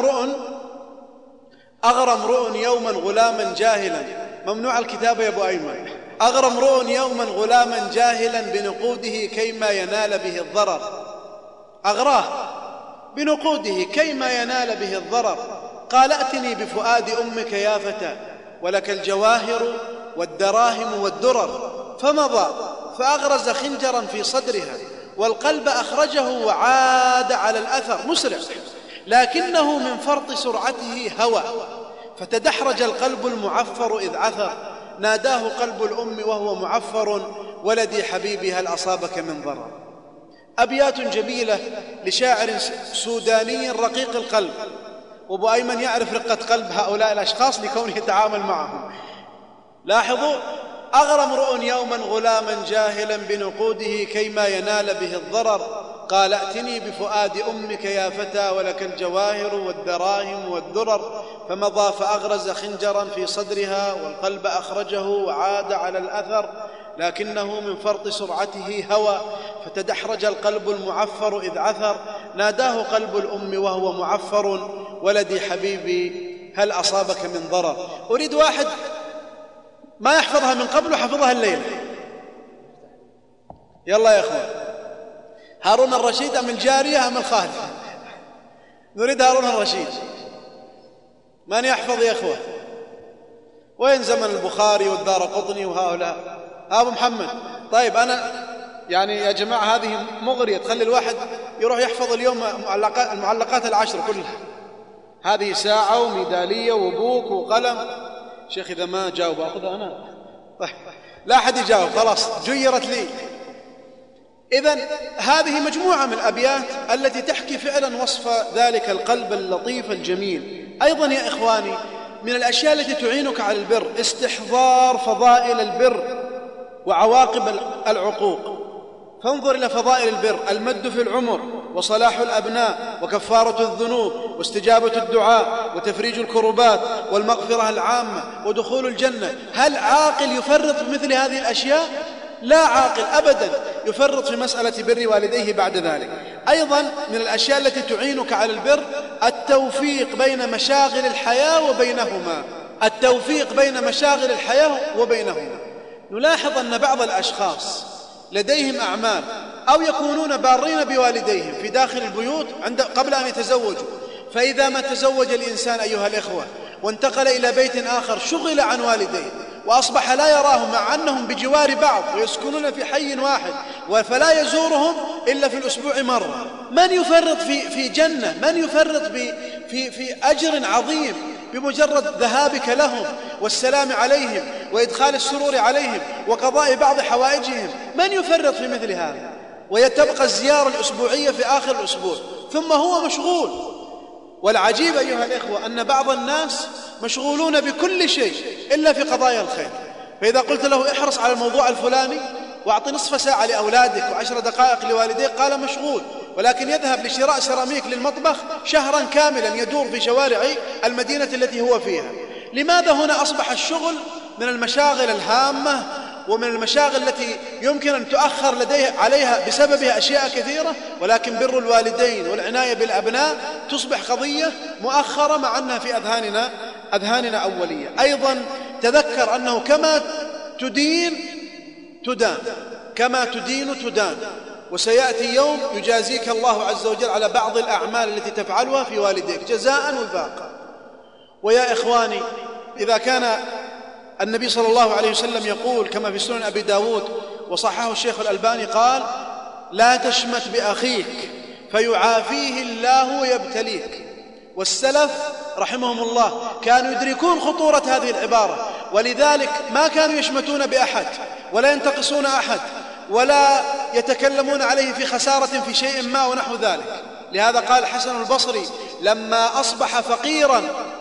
[SPEAKER 4] أغرى امرؤ يوما غلاما جاهلا، ممنوع الكتابة يا أبو أيمن. أغرى امرؤ يوما غلاما جاهلا بنقوده كيما ينال به الضرر. أغراه بنقوده كيما ينال به الضرر. قال: ائتني بفؤاد أمك يا فتى، ولك الجواهر والدراهم والدرر. فمضى فأغرز خنجرا في صدرها، والقلب أخرجه وعاد على الأثر مسرع، لكنه من فرط سرعته هوى، فتدحرج القلب المعفر إذ عثر. ناداه قلب الأم وهو معفر: ولدي حبيبي هل أصابك من ضرر. أبيات جميلة لشاعر سوداني رقيق القلب، وأبو أيمن يعرف رقة قلب هؤلاء الأشخاص لكونه يتعامل معهم. لاحظوا: أغرى امرؤ يوما غلاما جاهلا بنقوده كيما ينال به الضرر. قال ائتني بفؤاد أمك يا فتى ولك الجواهر والدراهم والدرر، فمضى فأغرز خنجرا في صدرها والقلب أخرجه وعاد على الأثر، لكنه من فرط سرعته هوى فتدحرج القلب المعفر إذ عثر، ناداه قلب الأم وهو معفر ولدي حبيبي هل أصابك من ضرر. أريد واحد ما يحفظها من قبل وحفظها الليلة. يلا يا أخوان، هارون الرشيد أم الجارية أم الخادم؟ نريد هارون الرشيد. من يحفظ يا أخوان؟ وين زمن البخاري والدارقطني وهؤلاء؟ أبو محمد. طيب أنا يعني يا جماعة هذه مغرية، تخلي الواحد يروح يحفظ اليوم المعلقات العشر كلها. هذه ساعة وميدالية وبوك وقلم. شيخ إذا ما جاوب أخذها أنا. طيب لا أحد يجاوب، خلاص جيرت لي. إذن هذه مجموعة من الأبيات التي تحكي فعلا وصف ذلك القلب اللطيف الجميل. أيضا يا إخواني من الأشياء التي تعينك على البر استحضار فضائل البر وعواقب العقوق. فانظر إلى فضائل البر: المد في العمر، وصلاح الأبناء، وكفارة الذنوب، واستجابة الدعاء، وتفريج الكربات، والمغفرة العامة، ودخول الجنة. هل عاقل يفرط في مثل هذه الأشياء؟ لا عاقل أبدا يفرط في مسألة بر والديه بعد ذلك. أيضا من الأشياء التي تعينك على البر التوفيق بين مشاغل الحياة وبينهما. التوفيق بين مشاغل الحياة وبينهما. نلاحظ أن بعض الأشخاص لديهم أعمال أو يكونون بارين بوالديهم في داخل البيوت قبل أن يتزوجوا، فإذا ما تزوج الإنسان أيها الإخوة وانتقل إلى بيت آخر شغل عن والديه وأصبح لا يراهم مع أنهم بجوار بعض ويسكنون في حي واحد، فلا يزورهم إلا في الأسبوع مرة. من يفرط في جنة؟ من يفرط في أجر عظيم بمجرد ذهابك لهم والسلام عليهم وإدخال السرور عليهم وقضاء بعض حوائجهم؟ من يفرط في مثل هذا؟ ويتبقى الزيارة الأسبوعية في آخر الأسبوع، ثم هو مشغول. والعجيب أيها الإخوة أن بعض الناس مشغولون بكل شيء إلا في قضايا الخير. فإذا قلت له احرص على الموضوع الفلاني واعطي نصف ساعة لأولادك و10 دقائق لوالديك، قال مشغول. ولكن يذهب لشراء سيراميك للمطبخ شهرا كاملا يدور في شوارع المدينة التي هو فيها. لماذا هنا أصبح الشغل من المشاغل الهامة ومن المشاغل التي يمكن أن تؤخر عليها بسببها أشياء كثيرة، ولكن بر الوالدين والعناية بالأبناء تصبح قضية مؤخرة مع أنها في أذهاننا أولية. أيضا تذكر أنه كما تدين تدان، كما تدين تدان، وسيأتي يوم يجازيك الله عز وجل على بعض الأعمال التي تفعلها في والديك جزاء وفاقا. ويا إخواني إذا كان النبي صلى الله عليه وسلم يقول كما في سنن أبي داود وصححه الشيخ الألباني قال: لا تشمت بأخيك فيعافيه الله ويبتليك. والسلف رحمهم الله كانوا يدركون خطورة هذه العبارة، ولذلك ما كانوا يشمتون بأحد ولا ينتقصون أحد ولا يتكلمون عليه في خسارة في شيء ما ونحو ذلك. لهذا قال حسن البصري لما أصبح فقيرا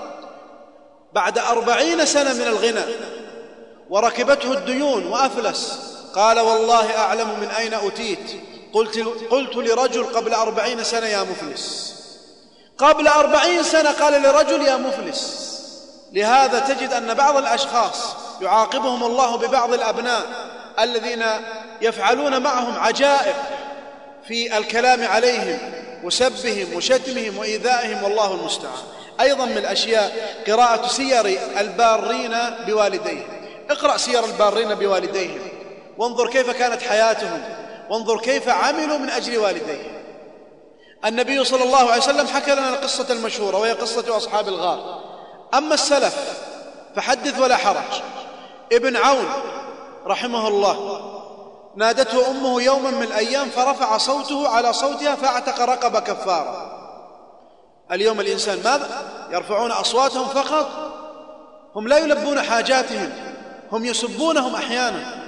[SPEAKER 4] بعد 40 سنة من الغنى وركبته الديون وأفلس، قال: والله أعلم من أين أتيت، قلت لرجل قبل 40 سنة يا مفلس. قبل 40 سنة قال لرجل يا مفلس. لهذا تجد أن بعض الأشخاص يعاقبهم الله ببعض الأبناء الذين يفعلون معهم عجائب في الكلام عليهم وسبهم وشتمهم وإيذائهم، والله المستعان. أيضا من الأشياء قراءة سير البارين بوالديهم. اقرأ سير البارين بوالديهم وانظر كيف كانت حياتهم، وانظر كيف عملوا من أجل والديهم. النبي صلى الله عليه وسلم حكى لنا القصة المشهورة وهي قصة أصحاب الغار. أما السلف فحدث ولا حرج. ابن عون رحمه الله نادته أمه يوما من الأيام فرفع صوته على صوتها فاعتق رقبة كفارة. اليوم الإنسان ماذا؟ يرفعون أصواتهم فقط، هم لا يلبون حاجاتهم، هم يسبونهم أحيانا.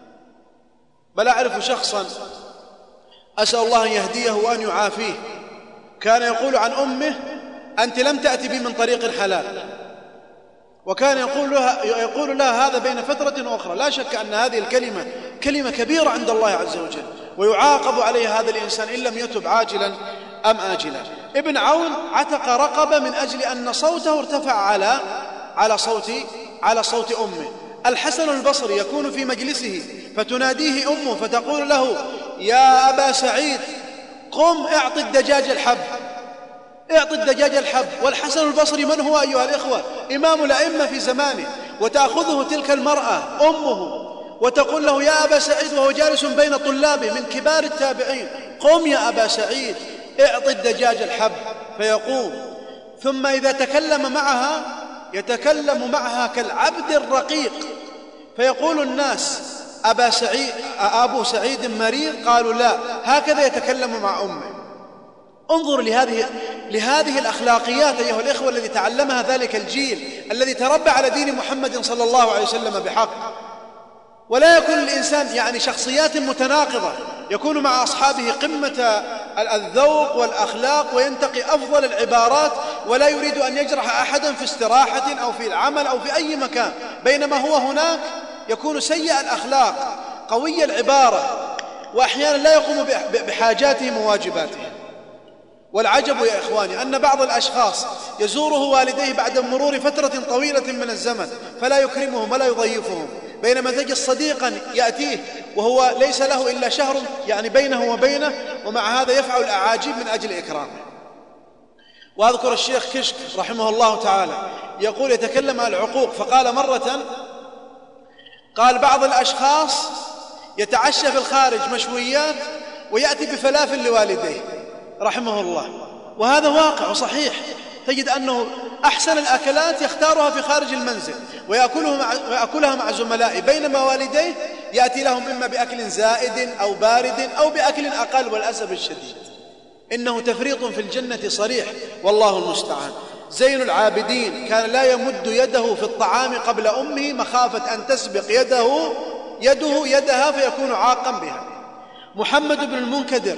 [SPEAKER 4] بل أعرف شخصا أسأل الله أن يهديه وأن يعافيه كان يقول عن أمه: أنت لم تأتي بي من طريق الحلال، وكان يقول لها هذا بين فترة وأخرى. لا شك أن هذه الكلمة كلمة كبيرة عند الله عز وجل، ويعاقب عليه هذا الإنسان إن لم يتب عاجلا أم آجلا. ابن عون عتق رقبة من أجل أن صوته ارتفع على صوت أمه. الحسن البصري يكون في مجلسه فتناديه أمه فتقول له: يا أبا سعيد قم اعط الدجاج الحب. والحسن البصري من هو أيها الإخوة؟ إمام الأئمة في زمانه. وتأخذه تلك المرأة أمه وتقول له: يا أبا سعيد، وهو جالس بين طلابه من كبار التابعين: قم يا أبا سعيد اعط الدجاج الحب. فيقوم، ثم إذا تكلم معها يتكلم معها كالعبد الرقيق. فيقول الناس: أبو سعيد مريض؟ قالوا: لا، هكذا يتكلم مع أمه. انظر لهذه الأخلاقيات أيها الإخوة الذي تعلمها ذلك الجيل الذي تربى على دين محمد صلى الله عليه وسلم بحق. ولا يكون الإنسان شخصيات متناقضة، يكون مع أصحابه قمة الذوق والأخلاق وينتقي أفضل العبارات، ولا يريد أن يجرح أحدا في استراحة أو في العمل أو في أي مكان، بينما هو هناك يكون سيء الأخلاق قوي العبارة، وأحيانا لا يقوم بحاجاتهم وواجباتهم. والعجب يا إخواني أن بعض الأشخاص يزوره والديه بعد مرور فترة طويلة من الزمن فلا يكرمهم ولا يضيفهم، بينما تجد صديقا يأتيه وهو ليس له إلا شهر بينه وبينه، ومع هذا يفعل الأعاجيب من أجل إكرامه. وأذكر الشيخ كشك رحمه الله تعالى يقول يتكلم عن العقوق، فقال مرة بعض الأشخاص يتعشى في الخارج مشويات ويأتي بفلافل لوالديه رحمه الله، وهذا واقع وصحيح. تجد أنه أحسن الأكلات يختارها في خارج المنزل ويأكلها مع زملائه، بينما والديه يأتي لهم إما بأكل زائد أو بارد أو بأكل أقل. والأسف الشديد إنه تفريط في الجنة صريح، والله المستعان. زين العابدين كان لا يمد يده في الطعام قبل أمه مخافة أن تسبق يدها فيكون عاقا بها. محمد بن المنكدر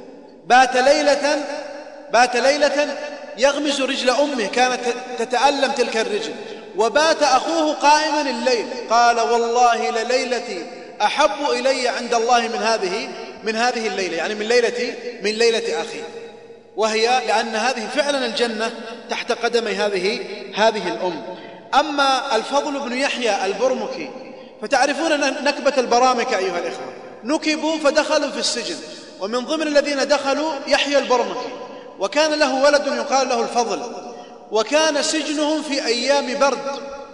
[SPEAKER 4] بات ليلة يغمز رجل أمه، كانت تتألم تلك الرجل، وبات أخوه قائما الليل، قال: والله لليلتي أحب إلي عند الله من هذه الليلة، من ليلة أخي. وهي لأن هذه فعلا الجنة تحت قدمي هذه الأم. أما الفضل بن يحيى البرمكي فتعرفون نكبة البرامكة أيها الإخوة، نكبوا فدخلوا في السجن، ومن ضمن الذين دخلوا يحيى البرمكي، وكان له ولد يقال له الفضل، وكان سجنهم في أيام برد،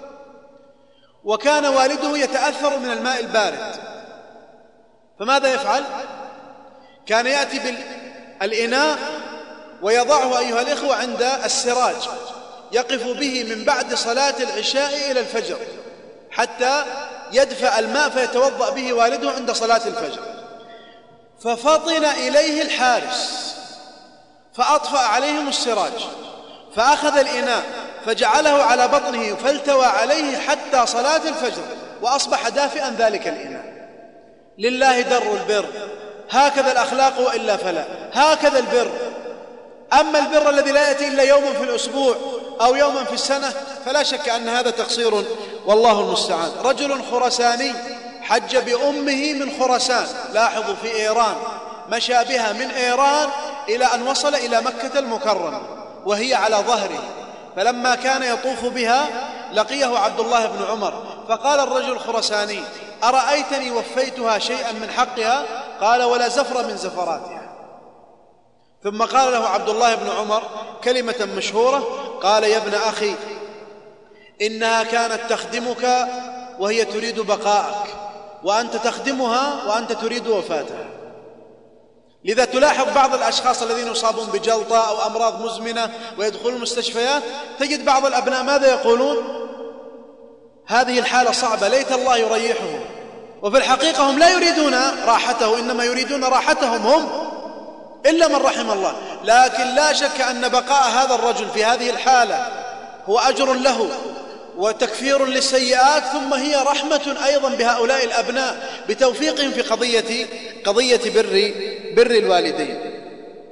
[SPEAKER 4] وكان والده يتأثر من الماء البارد، فماذا يفعل؟ كان يأتي بالإناء ويضعه أيها الإخوة عند السراج، يقف به من بعد صلاة العشاء إلى الفجر حتى يدفع الماء فيتوضأ به والده عند صلاة الفجر. ففطن إليه الحارس فأطفأ عليهم السراج، فأخذ الإناء فجعله على بطنه فالتوى عليه حتى صلاة الفجر، وأصبح دافئا ذلك الإناء. لله در البر، هكذا الأخلاق وإلا فلا، هكذا البر. أما البر الذي لا يأتي إلا يوما في الأسبوع أو يوما في السنة فلا شك أن هذا تقصير، والله المستعان. رجل خرساني حج بأمه من خراسان، لاحظوا في إيران، مشى بها من إيران إلى أن وصل إلى مكة المكرمة وهي على ظهره، فلما كان يطوف بها لقيه عبد الله بن عمر، فقال الرجل الخرساني: أرأيتني وفيتها شيئا من حقها؟ قال: ولا زفر من زفراتها. ثم قال له عبد الله بن عمر كلمة مشهورة، قال: يا ابن أخي، إنها كانت تخدمك وهي تريد بقاءك، وأنت تخدمها وأنت تريد وفاتها. لذا تلاحظ بعض الأشخاص الذين يصابون بجلطة أو أمراض مزمنة ويدخلون المستشفيات، تجد بعض الأبناء ماذا يقولون؟ هذه الحالة صعبة، ليت الله يريحهم. وفي الحقيقة هم لا يريدون راحته، إنما يريدون راحتهم هم، إلا من رحم الله. لكن لا شك أن بقاء هذا الرجل في هذه الحالة هو أجر له وتكفير للسيئات، ثم هي رحمة أيضا بهؤلاء الأبناء بتوفيقهم في قضية بر الوالدين.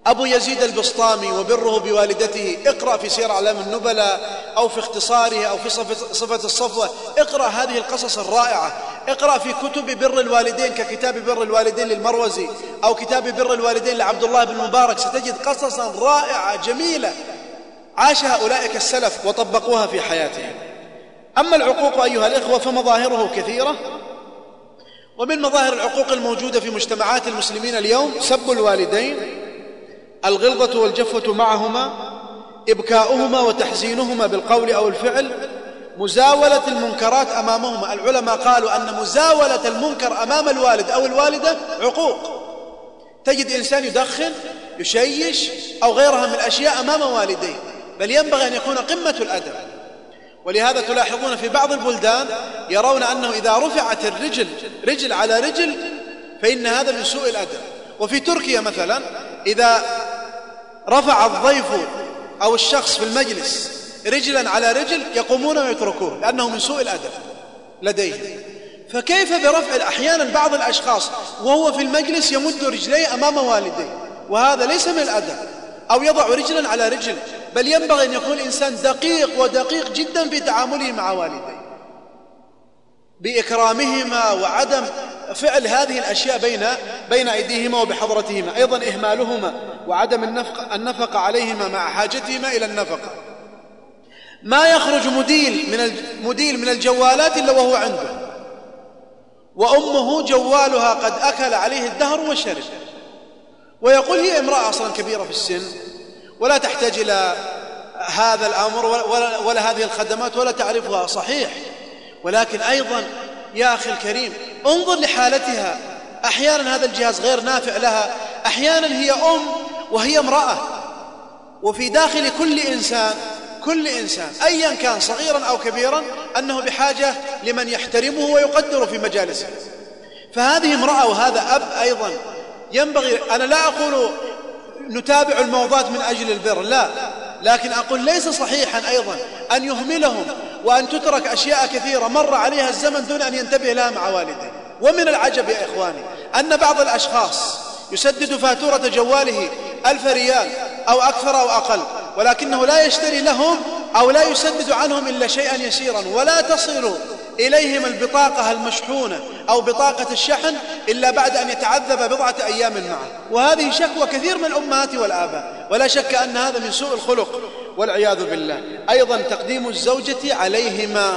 [SPEAKER 4] أبو يزيد البسطامي وبره بوالدته، اقرأ في سير أعلام النبلاء أو في اختصاره أو في صفة الصفوة، اقرأ هذه القصص الرائعة، اقرأ في كتب بر الوالدين ككتاب بر الوالدين للمروزي أو كتاب بر الوالدين لعبد الله بن مبارك، ستجد قصصا رائعة جميلة عاشها أولئك السلف وطبقوها في حياتهم. أما العقوق أيها الإخوة فمظاهره كثيرة، ومن مظاهر العقوق الموجودة في مجتمعات المسلمين اليوم سب الوالدين، الغلظة والجفوة معهما، إبكاؤهما وتحزينهما بالقول أو الفعل، مزاولة المنكرات أمامهما. العلماء قالوا أن مزاولة المنكر أمام الوالد أو الوالدة عقوق. تجد إنسان يدخن، يشيش أو غيرها من الأشياء أمام والديه، بل ينبغي أن يكون قمة الأدب. ولهذا تلاحظون في بعض البلدان يرون أنه إذا رفعت الرجل رجل على رجل فإن هذا من سوء الأدب. وفي تركيا مثلا إذا رفع الضيف أو الشخص في المجلس رجلا على رجل يقومون ويتركوه لأنه من سوء الأدب لديهم. فكيف برفع أحيانا بعض الأشخاص وهو في المجلس يمد رجليه أمام والديه، وهذا ليس من الأدب، أو يضع رجلا على رجل، بل ينبغي أن يكون الإنسان دقيق جدا في تعامله مع والديه بإكرامهما وعدم فعل هذه الأشياء بين أيديهما وبحضرتهما. أيضا إهمالهما وعدم النفقة عليهما مع حاجتهما إلى النفقة. ما يخرج مديل من الجوالات إلا وهو عنده، وأمه جوالها قد أكل عليه الدهر وشرب، ويقول هي امرأة أصلا كبيرة في السن ولا تحتاج إلى هذا الأمر ولا هذه الخدمات ولا تعرفها، صحيح، ولكن أيضا يا أخي الكريم انظر لحالتها. أحيانا هذا الجهاز غير نافع لها، أحيانا هي أم وهي امرأة. وفي داخل كل إنسان أيا كان صغيرا أو كبيرا أنه بحاجة لمن يحترمه ويقدره في مجالسه. فهذه امرأة وهذا أب أيضا. ينبغي، أنا لا أقول نتابع الموضات من أجل البر، لا، لكن أقول ليس صحيحا أيضا أن يهملهم وأن تترك أشياء كثيرة مر عليها الزمن دون أن ينتبه لها مع والده. ومن العجب يا إخواني أن بعض الأشخاص يسدد فاتورة جواله 1000 ريال أو أكثر أو أقل، ولكنه لا يشتري لهم أو لا يسدد عنهم إلا شيئا يسيرا، ولا تصل إليهم البطاقة المشحونة أو بطاقة الشحن إلا بعد أن يتعذب بضعة أيام معه. وهذه شكوى كثير من الأمهات والآباء، ولا شك أن هذا من سوء الخلق والعياذ بالله. أيضا تقديم الزوجة عليهما،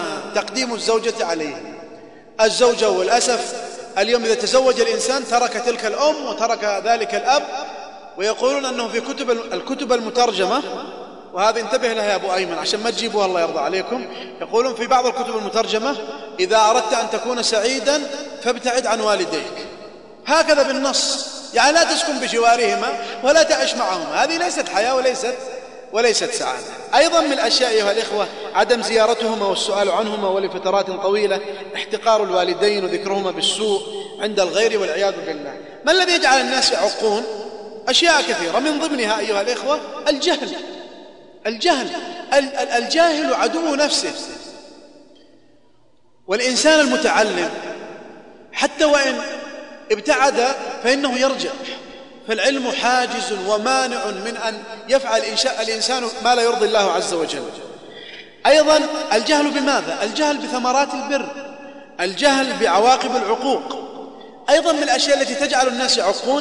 [SPEAKER 4] الزوجة والأسف اليوم إذا تزوج الإنسان ترك تلك الأم وترك ذلك الأب، ويقولون أنه في الكتب المترجمة، وهذا انتبه لها يا أبو أيمن عشان ما تجيبوها الله يرضى عليكم، يقولون في بعض الكتب المترجمة إذا أردت أن تكون سعيدا فابتعد عن والديك، هكذا بالنص، يعني لا تسكن بجوارهما ولا تعيش معهم. هذه ليست حياة وليست سعادة. أيضا من الأشياء أيها الإخوة عدم زيارتهما والسؤال عنهما ولفترات طويلة، احتقار الوالدين وذكرهما بالسوء عند الغير والعياذ بالله. ما الذي يجعل الناس يعقون؟ أشياء كثيرة، من ضمنها أيها الإخوة الجاهل عدو نفسه. والإنسان المتعلم حتى وإن ابتعد فإنه يرجع، فالعلم حاجز ومانع من أن يفعل الإنسان ما لا يرضي الله عز وجل. أيضا الجهل بماذا؟ الجهل بثمرات البر، الجهل بعواقب العقوق. أيضا من الأشياء التي تجعل الناس يعقون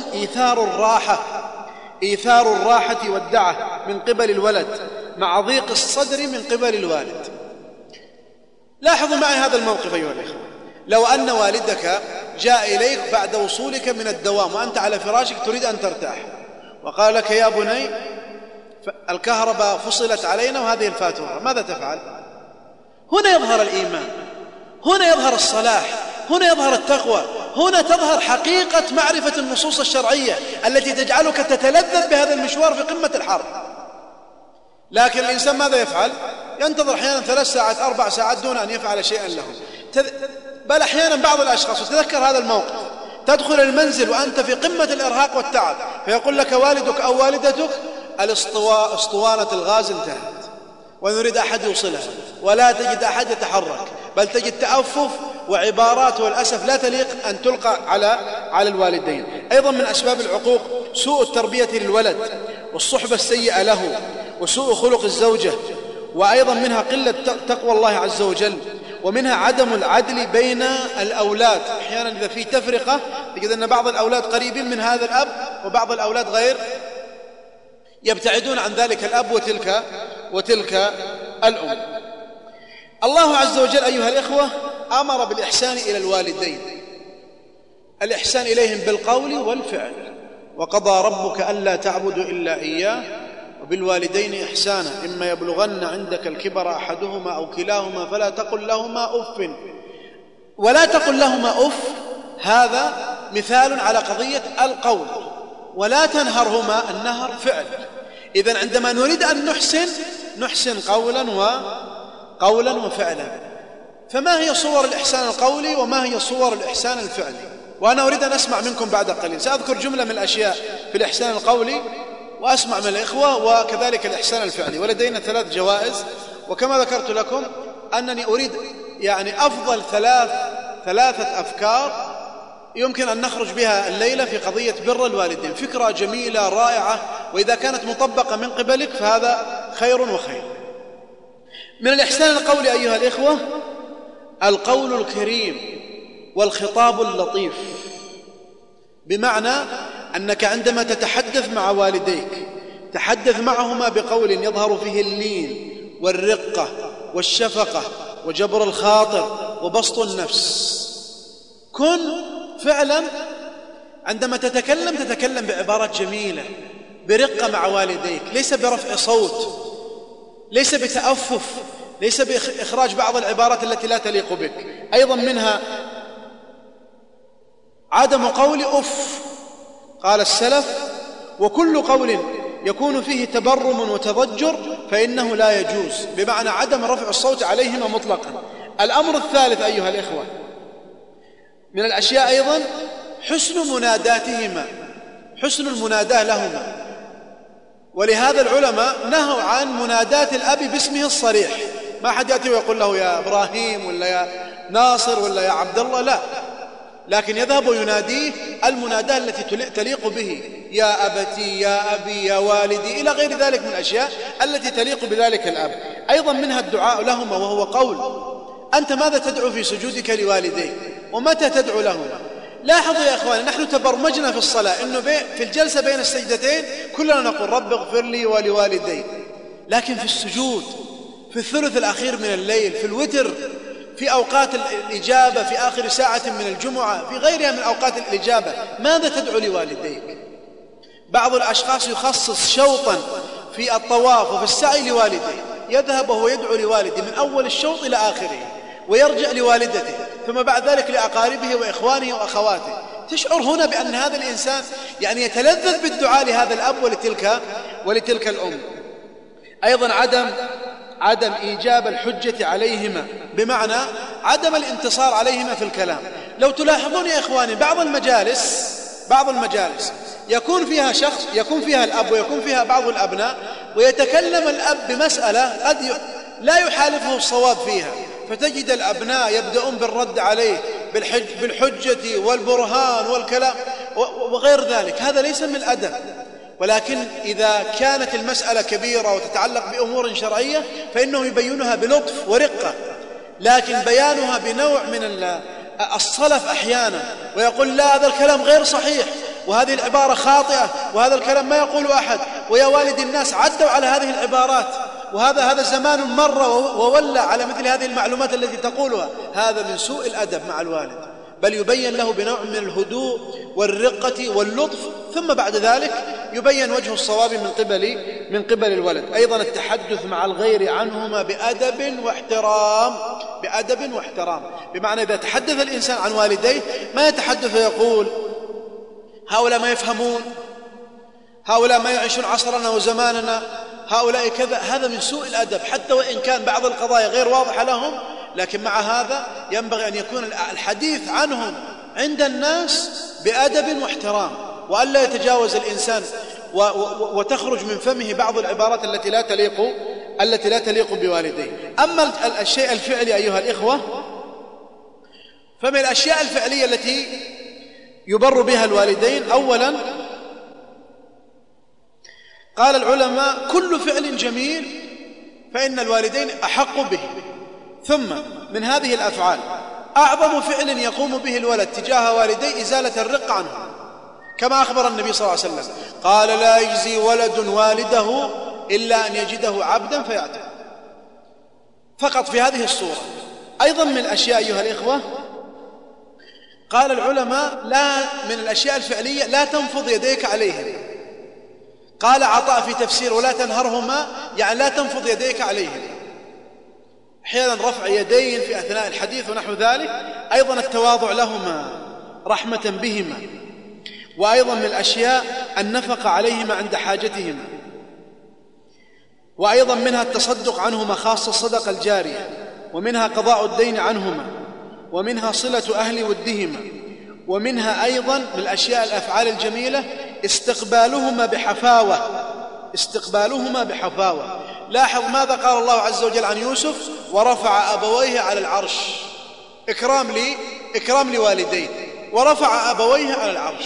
[SPEAKER 4] إيثار الراحة والدعة من قبل الولد مع ضيق الصدر من قبل الوالد. لاحظوا معي هذا الموقف أيها الأخوة. لو أن والدك جاء إليك بعد وصولك من الدوام وأنت على فراشك تريد أن ترتاح، وقال لك يا بني الكهرباء فصلت علينا وهذه الفاتورة، ماذا تفعل؟ هنا يظهر الإيمان، هنا يظهر الصلاح، هنا يظهر التقوى، هنا تظهر حقيقة معرفة النصوص الشرعية التي تجعلك تتلذذ بهذا المشوار في قمة الحر. لكن الإنسان ماذا يفعل؟ ينتظر أحيانا 3 ساعات 4 ساعات دون أن يفعل شيئا له. بل أحيانا بعض الأشخاص وتذكر هذا الموقف، تدخل المنزل وأنت في قمة الإرهاق والتعب، فيقول لك والدك أو والدتك اسطوانة الغاز انتهت ونريد أحد يوصلها، ولا تجد أحد يتحرك، بل تجد تأفف وعبارات والأسف لا تليق أن تلقى على الوالدين. أيضا من أسباب العقوق سوء التربية للولد والصحبة السيئة له وسوء خلق الزوجة، وأيضا منها قلة تقوى الله عز وجل، ومنها عدم العدل بين الأولاد. أحيانا إذا في تفرقة تجد أن بعض الأولاد قريبين من هذا الأب وبعض الأولاد غير يبتعدون عن ذلك الأب وتلك الأم. الله عز وجل أيها الإخوة أمر بالإحسان إلى الوالدين، الإحسان إليهم بالقول والفعل. وقضى ربك ألا تعبدوا إلا إياه وبالوالدين إحسانا إما يبلغن عندك الكبر أحدهما أو كلاهما فلا تقل لهما أف. ولا تقل لهما أف هذا مثال على قضية القول، ولا تنهرهما النهر فعل. إذن عندما نريد أن نحسن قولا وفعلا. فما هي صور الإحسان القولي وما هي صور الإحسان الفعلي؟ وأنا أريد أن أسمع منكم بعد قليل. سأذكر جملة من الأشياء في الإحسان القولي وأسمع من الإخوة، وكذلك الإحسان الفعلي. ولدينا 3 جوائز، وكما ذكرت لكم أنني أريد أفضل ثلاثة أفكار يمكن أن نخرج بها الليلة في قضية بر الوالدين. فكرة جميلة رائعة، وإذا كانت مطبقة من قبلك فهذا خير وخير. من الإحسان القولي أيها الإخوة القول الكريم والخطاب اللطيف، بمعنى أنك عندما تتحدث مع والديك تحدث معهما بقول يظهر فيه اللين والرقة والشفقة وجبر الخاطر وبسط النفس. كن فعلا عندما تتكلم بعبارات جميلة برقة مع والديك، ليس برفع صوت، ليس بتأفف، ليس بإخراج بعض العبارات التي لا تليق بك. أيضا منها عدم قول أف. قال السلف وكل قول يكون فيه تبرم وتضجر فإنه لا يجوز، بمعنى عدم رفع الصوت عليهما مطلقا. الأمر الثالث أيها الإخوة من الأشياء أيضا حسن مناداتهما، حسن المناداة لهما. ولهذا العلماء نهوا عن منادات الأب باسمه الصريح، ما حد يأتي ويقول له يا إبراهيم ولا يا ناصر ولا يا عبد الله، لا، لكن يذهب ويناديه المناداة التي تليق به، يا أبتي يا أبي يا والدي إلى غير ذلك من الأشياء التي تليق بذلك الأب. أيضا منها الدعاء لهما، وهو قول. أنت ماذا تدعو في سجودك لوالديك ومتى تدعو لهما؟ لاحظوا يا إخواني نحن تبرمجنا في الصلاة أنه في الجلسة بين السجدتين كلنا نقول رب اغفر لي ولوالدي، لكن في السجود في الثلث الأخير من الليل في الوتر في أوقات الإجابة في آخر ساعة من الجمعة في غيرها من أوقات الإجابة ماذا تدعو لوالديك؟ بعض الأشخاص يخصص شوطا في الطواف وفي السعي لوالديه، يذهب وهو يدعو لوالده من أول الشوط إلى آخره، ويرجع لوالدته ثم بعد ذلك لأقاربه وإخوانه وأخواته. تشعر هنا بأن هذا الإنسان يتلذذ بالدعاء لهذا الأب ولتلك الأم. أيضا عدم إيجاب الحجة عليهما، بمعنى عدم الانتصار عليهما في الكلام. لو تلاحظون يا إخواني بعض المجالس يكون فيها الأب ويكون فيها بعض الأبناء، ويتكلم الأب بمسألة قد لا يحالفه الصواب فيها، فتجد الأبناء يبدأون بالرد عليه بالحجة والبرهان والكلام وغير ذلك. هذا ليس من الأدب، ولكن إذا كانت المسألة كبيرة وتتعلق بأمور شرعية فإنه يبينها بلطف ورقة، لكن بيانها بنوع من الصلف أحيانا، ويقول لا هذا الكلام غير صحيح وهذه العبارة خاطئة وهذا الكلام ما يقول أحد، ويا والد الناس عدوا على هذه العبارات، وهذا زمان مر وولى على مثل هذه المعلومات التي تقولها. هذا من سوء الأدب مع الوالد، بل يبين له بنوع من الهدوء والرقة واللطف، ثم بعد ذلك يبين وجه الصواب من قبل الولد. أيضا التحدث مع الغير عنهما بأدب واحترام، بمعنى إذا تحدث الإنسان عن والديه ما يتحدث ويقول هؤلاء ما يفهمون، هؤلاء ما يعيشون عصرنا وزماننا، هؤلاء كذا. هذا من سوء الأدب، حتى وإن كان بعض القضايا غير واضحة لهم، لكن مع هذا ينبغي أن يكون الحديث عنهم عند الناس بأدب واحترام، وألا يتجاوز الإنسان وتخرج من فمه بعض العبارات التي لا تليق بوالديه. أما الشيء الفعلي أيها الإخوة، فمن الأشياء الفعلية التي يبر بها الوالدين. أولا قال العلماء كل فعل جميل فإن الوالدين أحق به. ثم من هذه الأفعال أعظم فعل يقوم به الولد تجاه والديه إزالة الرق عنه، كما أخبر النبي صلى الله عليه وسلم قال لا يجزي ولد والده إلا أن يجده عبدا فيعتق، فقط في هذه الصورة. أيضا من الأشياء أيها الإخوة قال العلماء لا من الأشياء الفعلية لا تنفض يديك عليهم. قال عطاء في تفسير ولا تنهرهما، يعني لا تنفض يديك عليهم، أحيانا رفع يدين في أثناء الحديث ونحو ذلك. أيضا التواضع لهما رحمة بهما. وأيضا من الأشياء النفقة عليهما عند حاجتهما. وأيضا منها التصدق عنهما خاصة الصدقة الجارية، ومنها قضاء الدين عنهما، ومنها صلة أهل ودهما، ومنها أيضا من الأشياء الأفعال الجميلة استقبالهما بحفاوة. استقبالهما بحفاوة. لاحظ ماذا قال الله عز وجل عن يوسف ورفع أبويه على العرش، إكرام لوالديه، ورفع أبويه على العرش.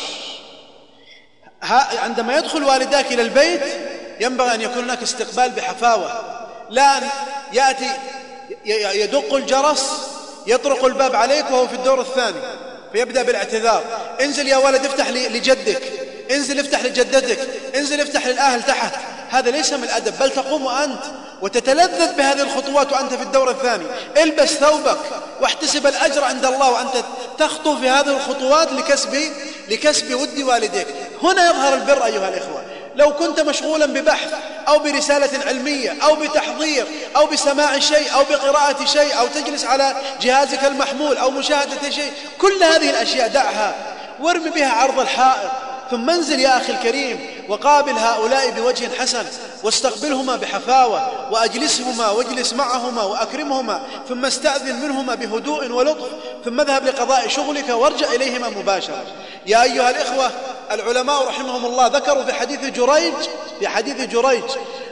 [SPEAKER 4] عندما يدخل والداك إلى البيت ينبغي أن يكون هناك استقبال بحفاوة، لا أن يأتي يدق الجرس يطرق الباب عليك وهو في الدور الثاني فيبدأ بالاعتذار، انزل يا ولد افتح لجدك، انزل افتح لجدتك، انزل افتح للأهل تحت. هذا ليس من الأدب، بل تقوم أنت وتتلذذ بهذه الخطوات وأنت في الدور الثاني. البس ثوبك واحتسب الأجر عند الله وأنت تخطو في هذه الخطوات لكسب ود والديك. هنا يظهر البر أيها الإخوة. لو كنت مشغولا ببحث أو برسالة علمية أو بتحضير أو بسماع شيء أو بقراءة شيء أو تجلس على جهازك المحمول أو مشاهدة شيء، كل هذه الأشياء دعها وارمي بها عرض الحائط، ثم انزل يا أخي الكريم وقابل هؤلاء بوجه حسن واستقبلهما بحفاوة وأجلسهما واجلس معهما وأكرمهما، ثم استأذن منهما بهدوء ولطف، ثم اذهب لقضاء شغلك وارجع إليهما مباشرة. يا أيها الإخوة العلماء رحمهم الله ذكروا في حديث جريج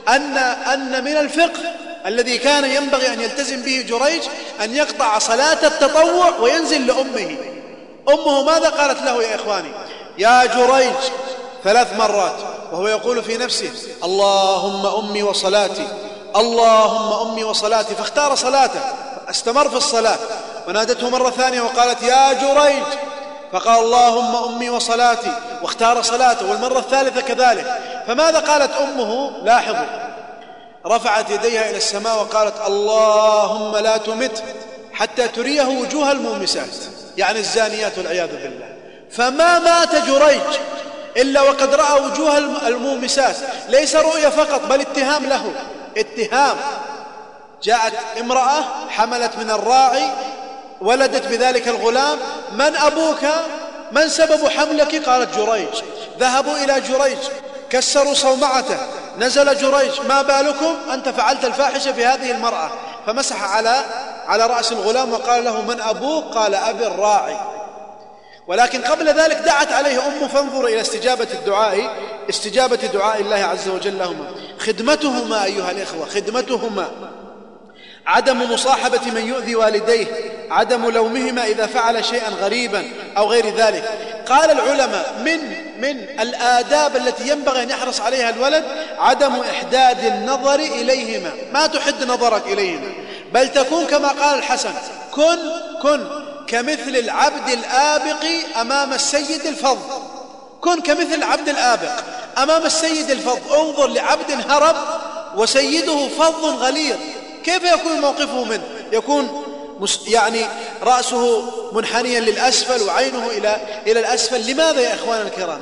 [SPEAKER 4] أن من الفقه الذي كان ينبغي أن يلتزم به جريج أن يقطع صلاة التطوع وينزل لأمه. أمه ماذا قالت له يا إخواني؟ يا جريج 3 مرات وهو يقول في نفسه اللهم أمي وصلاتي، اللهم أمي وصلاتي، فاختار صلاته استمر في الصلاة. ونادته مرة ثانية وقالت يا جريج، فقال اللهم أمي وصلاتي واختار صلاته، والمرة الثالثة كذلك. فماذا قالت أمه؟ لاحظوا، رفعت يديها إلى السماء وقالت اللهم لا تمت حتى تريه وجوه المومسات، يعني الزانيات والعياذ بالله. فما مات جريج إلا وقد رأى وجوه المومسات، ليس رؤية فقط بل اتهام له، اتهام. جاءت امرأة حملت من الراعي ولدت بذلك الغلام، من أبوك؟ من سبب حملك؟ قالت جريج. ذهبوا إلى جريج كسروا صومعته، نزل جريج ما بالكم أنت فعلت الفاحشة في هذه المرأة، فمسح على رأس الغلام وقال له من أبوك؟ قال أبي الراعي. ولكن قبل ذلك دعت عليه أمه، فانظر إلى استجابة دعاء الله عز وجل لهما. خدمتهما أيها الإخوة، خدمتهما، عدم مصاحبة من يؤذي والديه، عدم لومهما إذا فعل شيئا غريبا أو غير ذلك. قال العلماء من الآداب التي ينبغي أن يحرص عليها الولد عدم إحداد النظر إليهما، ما تحد نظرك إليهما، بل تكون كما قال الحسن كن كمثل العبد الآبق أمام السيد الفظ. كن كمثل العبد الآبق أمام السيد الفظ. انظر لعبد هرب وسيده فظ غليظ، كيف يكون موقفه منه؟ يكون يعني رأسه منحنيا للأسفل وعينه إلى الأسفل. لماذا يا إخوان الكرام؟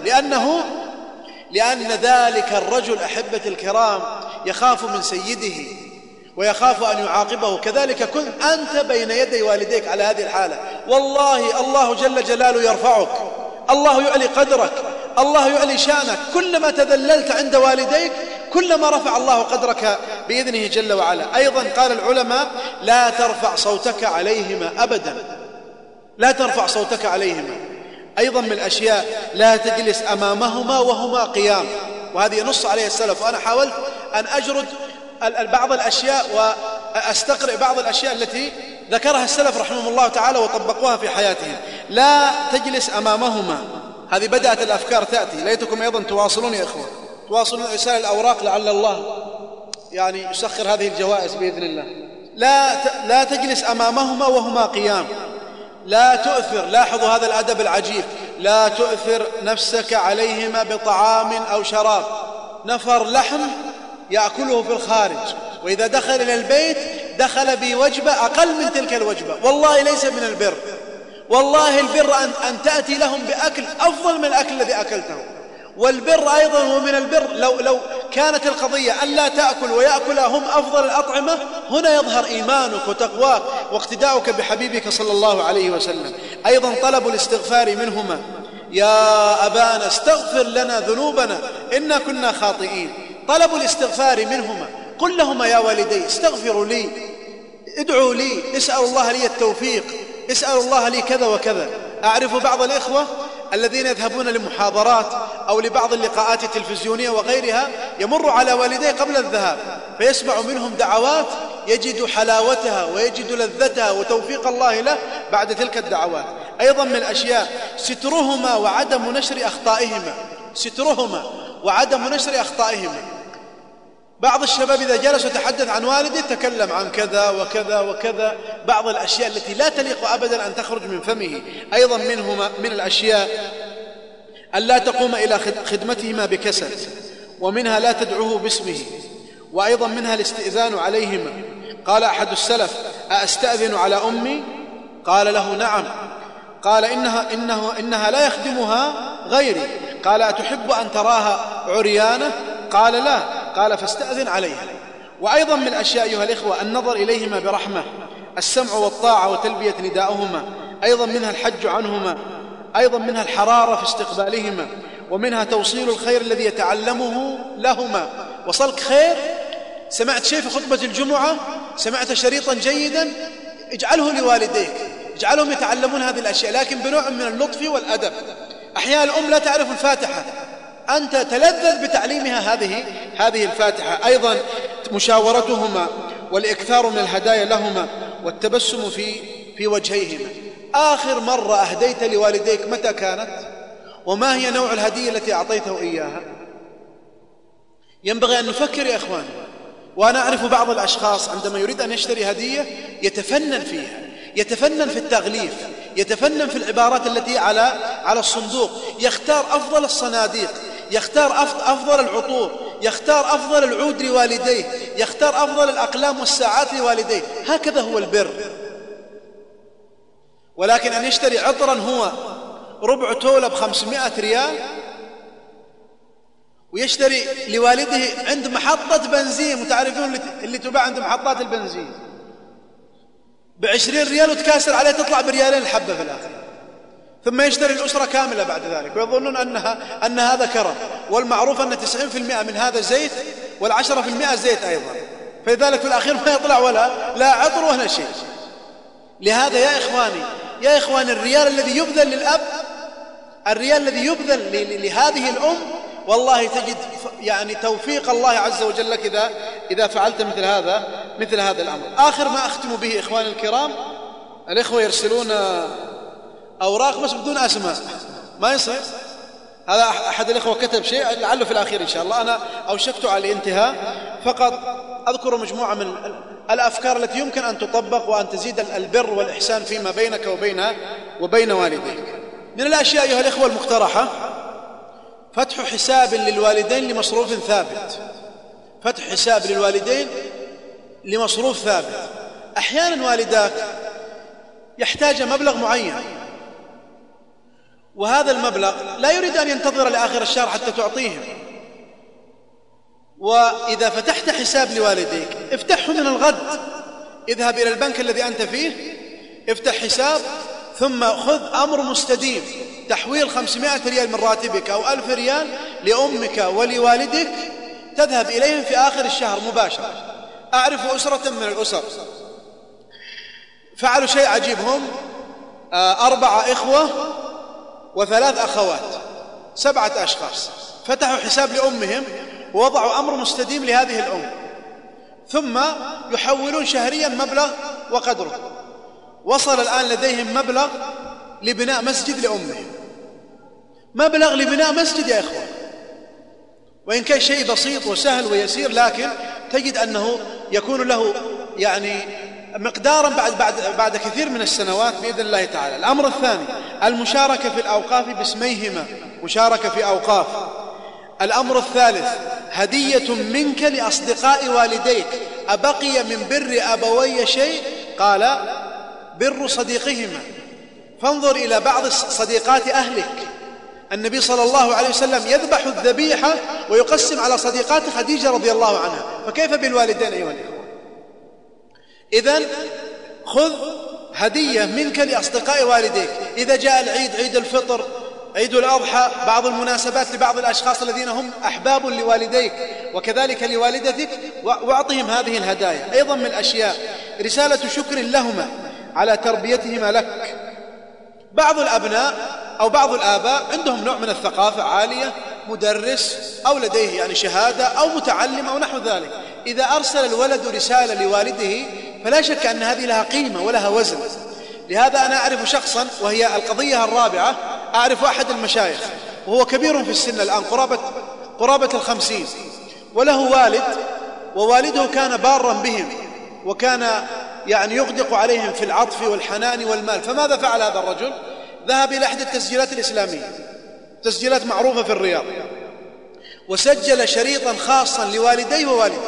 [SPEAKER 4] لأن ذلك الرجل أحبة الكرام يخاف من سيده ويخاف أن يعاقبه. كذلك كن أنت بين يدي والديك على هذه الحالة. والله الله جل جلاله يرفعك، الله يعلي قدرك، الله يعلي شانك. كلما تذللت عند والديك كلما رفع الله قدرك بإذنه جل وعلا. أيضا قال العلماء لا ترفع صوتك عليهما أبدا، لا ترفع صوتك عليهما. أيضا من الأشياء لا تجلس أمامهما وهما قيام، وهذه ينص عليه السلف. وأنا حاولت أن أجرد بعض الأشياء وأستقرئ بعض الأشياء التي ذكرها السلف رحمهم الله تعالى وطبقوها في حياتهم. لا تجلس أمامهما هذه بدأت الأفكار تأتي. ليتكم أيضا تواصلون يا إخوة، تواصلون إرسال الأوراق لعل الله يعني يسخر هذه الجوائز بإذن الله. لا تجلس أمامهما وهما قيام، لا تؤثر، لاحظوا هذا الأدب العجيب، لا تؤثر نفسك عليهما بطعام أو شراب. نفر لحم يأكله في الخارج، وإذا دخل إلى البيت دخل بوجبة أقل من تلك الوجبة، والله ليس من البر. والله البر أن تأتي لهم بأكل أفضل من الأكل الذي أكلته. والبر أيضا هو من البر لو كانت القضية أن لا تأكل ويأكل هم أفضل الأطعمة، هنا يظهر إيمانك وتقواك واقتداؤك بحبيبك صلى الله عليه وسلم. أيضا طلب الاستغفار منهما، يا أبانا استغفر لنا ذنوبنا إنا كنا خاطئين. طلب الاستغفار منهما، قل لهما يا والدي استغفروا لي، ادعوا لي، اسأل الله لي التوفيق، اسأل الله لي كذا وكذا. أعرف بعض الإخوة الذين يذهبون لمحاضرات أو لبعض اللقاءات التلفزيونية وغيرها، يمر على والديه قبل الذهاب فيسمع منهم دعوات يجد حلاوتها ويجد لذتها وتوفيق الله له بعد تلك الدعوات. أيضا من الأشياء سترهما وعدم نشر أخطائهما، سترهما وعدم نشر أخطائهما. بعض الشباب إذا جلس وتحدث عن والده تكلم عن كذا وكذا وكذا، بعض الأشياء التي لا تليق أبدا أن تخرج من فمه. أيضا من الأشياء أن لا تقوم إلى خدمتهما بكسل، ومنها لا تدعوه باسمه، وأيضا منها الاستئذان عليهما. قال أحد السلف: أستأذن على أمي؟ قال له: نعم. قال: إنها لا يخدمها غيري. قال: أتحب أن تراها عريانة؟ قال: لا. قال: فاستأذن عليها. وأيضا من الأشياء أيها الإخوة النظر إليهما برحمة، السمع والطاعة وتلبية نداؤهما. أيضا منها الحج عنهما، أيضا منها الحرارة في استقبالهما، ومنها توصيل الخير الذي يتعلمه لهما. وصلك خير، سمعت شيء في خطبة الجمعة، سمعت شريطا جيدا، اجعله لوالديك، اجعلهم يتعلمون هذه الأشياء، لكن بنوع من اللطف والأدب. أحيانا الأم لا تعرف الفاتحة، أنت تلذذ بتعليمها هذه الفاتحة. أيضا مشاورتهما والإكثار من الهدايا لهما والتبسم في وجهيهما. آخر مرة أهديت لوالديك متى كانت؟ وما هي نوع الهدية التي أعطيته إياها؟ ينبغي أن نفكر يا إخواني. وأنا أعرف بعض الأشخاص عندما يريد أن يشتري هدية يتفنن فيها، يتفنن في التغليف، يتفنن في العبارات التي على الصندوق، يختار أفضل الصناديق، يختار أفضل العطور، يختار أفضل العود لوالديه، يختار أفضل الأقلام والساعات لوالديه. هكذا هو البر. ولكن أن يشتري عطرا هو ربع تولة ب500 ريال، ويشتري لوالده عند محطة بنزين، وتعرفون اللي تباع عند محطات البنزين ب20 ريال، وتكاسر عليه تطلع بريالين الحبة في الآخر، ثم يشتري الأسرة كاملة بعد ذلك، ويظنون أن هذا كرم. والمعروف أن 90% من هذا زيت، وال10% زيت أيضا، فلذلك في الأخير ما يطلع لا عطر ولا شيء. لهذا يا إخواني الريال الذي يبذل للأب، الريال الذي يبذل لهذه الأم، والله تجد يعني توفيق الله عز وجل لك إذا فعلت مثل هذا الأمر. آخر ما أختم به إخواني الكرام، الإخوة يرسلون أوراق بس بدون أسماء، ما يصير. هذا أحد الإخوة كتب شيء لعله في الأخير إن شاء الله، أنا أوشكت على الانتهاء، فقط أذكر مجموعة من الأفكار التي يمكن أن تطبق وأن تزيد البر والإحسان فيما بينك وبين والديك. من الأشياء أيها الإخوة المقترحة فتح حساب للوالدين لمصروف ثابت، فتح حساب للوالدين لمصروف ثابت. أحيانا والداك يحتاج مبلغ معين، وهذا المبلغ لا يريد أن ينتظر لآخر الشهر حتى تعطيهم. وإذا فتحت حساب لوالديك افتحه من الغد، اذهب إلى البنك الذي أنت فيه، افتح حساب، ثم خذ أمر مستديم، تحويل 500 ريال من راتبك أو 1000 ريال لأمك ولوالدك، تذهب إليهم في آخر الشهر مباشرة. أعرف أسرة من الأسر فعلوا شيء عجيب، هم 4 إخوة و3 أخوات، 7 أشخاص، فتحوا حساب لأمهم ووضعوا أمر مستديم لهذه الأم، ثم يحولون شهريا مبلغ وقدره. وصل الآن لديهم مبلغ لبناء مسجد لأمهم، مبلغ لبناء مسجد يا إخوان، وإن كان شيء بسيط وسهل ويسير، لكن تجد أنه يكون له يعني مقدارا بعد كثير من السنوات بإذن الله تعالى. الأمر الثاني المشاركة في الأوقاف باسميهما، مشاركة في أوقاف. الأمر الثالث هدية منك لأصدقاء والديك، أبقي من بر أبوي شيء؟ قال بر صديقهما. فانظر إلى بعض صديقات أهلك، النبي صلى الله عليه وسلم يذبح الذبيحة ويقسم على صديقات خديجة رضي الله عنها، فكيف بالوالدين أيها الإخوة؟ إذن خذ هدية منك لأصدقاء والديك. إذا جاء العيد، عيد الفطر، عيد الأضحى، بعض المناسبات لبعض الأشخاص الذين هم أحباب لوالديك وكذلك لوالدتك، واعطهم هذه الهدايا. أيضا من الأشياء رسالة شكر لهما على تربيتهما لك. بعض الأبناء أو بعض الآباء عندهم نوع من الثقافة عالية، مدرس أو لديه يعني شهادة أو متعلم أو نحو ذلك، إذا أرسل الولد رسالة لوالده فلا شك أن هذه لها قيمة ولها وزن. لهذا أنا أعرف شخصا، وهي القضية الرابعة، أعرف أحد المشايخ وهو كبير في السن الآن قرابة 50، وله والد، ووالده كان بارا بهم وكان يعني يغدق عليهم في العطف والحنان والمال. فماذا فعل هذا الرجل؟ ذهب إلى إحدى التسجيلات الإسلامية، تسجيلات معروفة في الرياض، وسجل شريطا خاصا لوالديه ووالدته،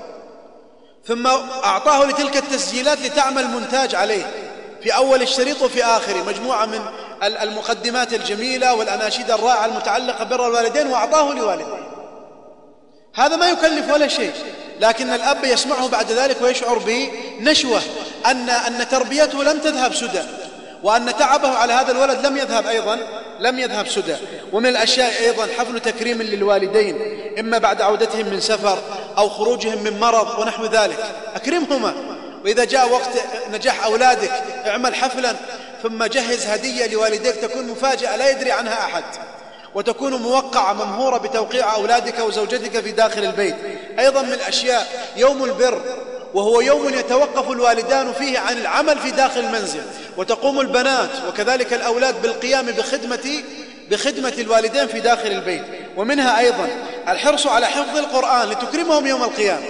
[SPEAKER 4] ثم أعطاه لتلك التسجيلات لتعمل مونتاج عليه في أول الشريط وفي آخره، مجموعة من المقدمات الجميلة والأناشيد الرائعة المتعلقة ببر الوالدين، وأعطاه لوالديه. هذا ما يكلف ولا شيء، لكن الأب يسمعه بعد ذلك ويشعر بنشوة أن تربيته لم تذهب سدى، وأن تعبه على هذا الولد لم يذهب سدى. ومن الأشياء أيضا حفل تكريم للوالدين، إما بعد عودتهم من سفر أو خروجهم من مرض ونحو ذلك، أكرمهما. وإذا جاء وقت نجاح أولادك اعمل حفلا، ثم جهز هدية لوالديك تكون مفاجأة لا يدري عنها أحد، وتكون موقعة ممهورة بتوقيع أولادك وزوجتك في داخل البيت. أيضا من الأشياء يوم البر، وهو يوم يتوقف الوالدان فيه عن العمل في داخل المنزل، وتقوم البنات وكذلك الأولاد بالقيام بخدمة الوالدين في داخل البيت. ومنها أيضا الحرص على حفظ القرآن لتكرمهم يوم القيامة.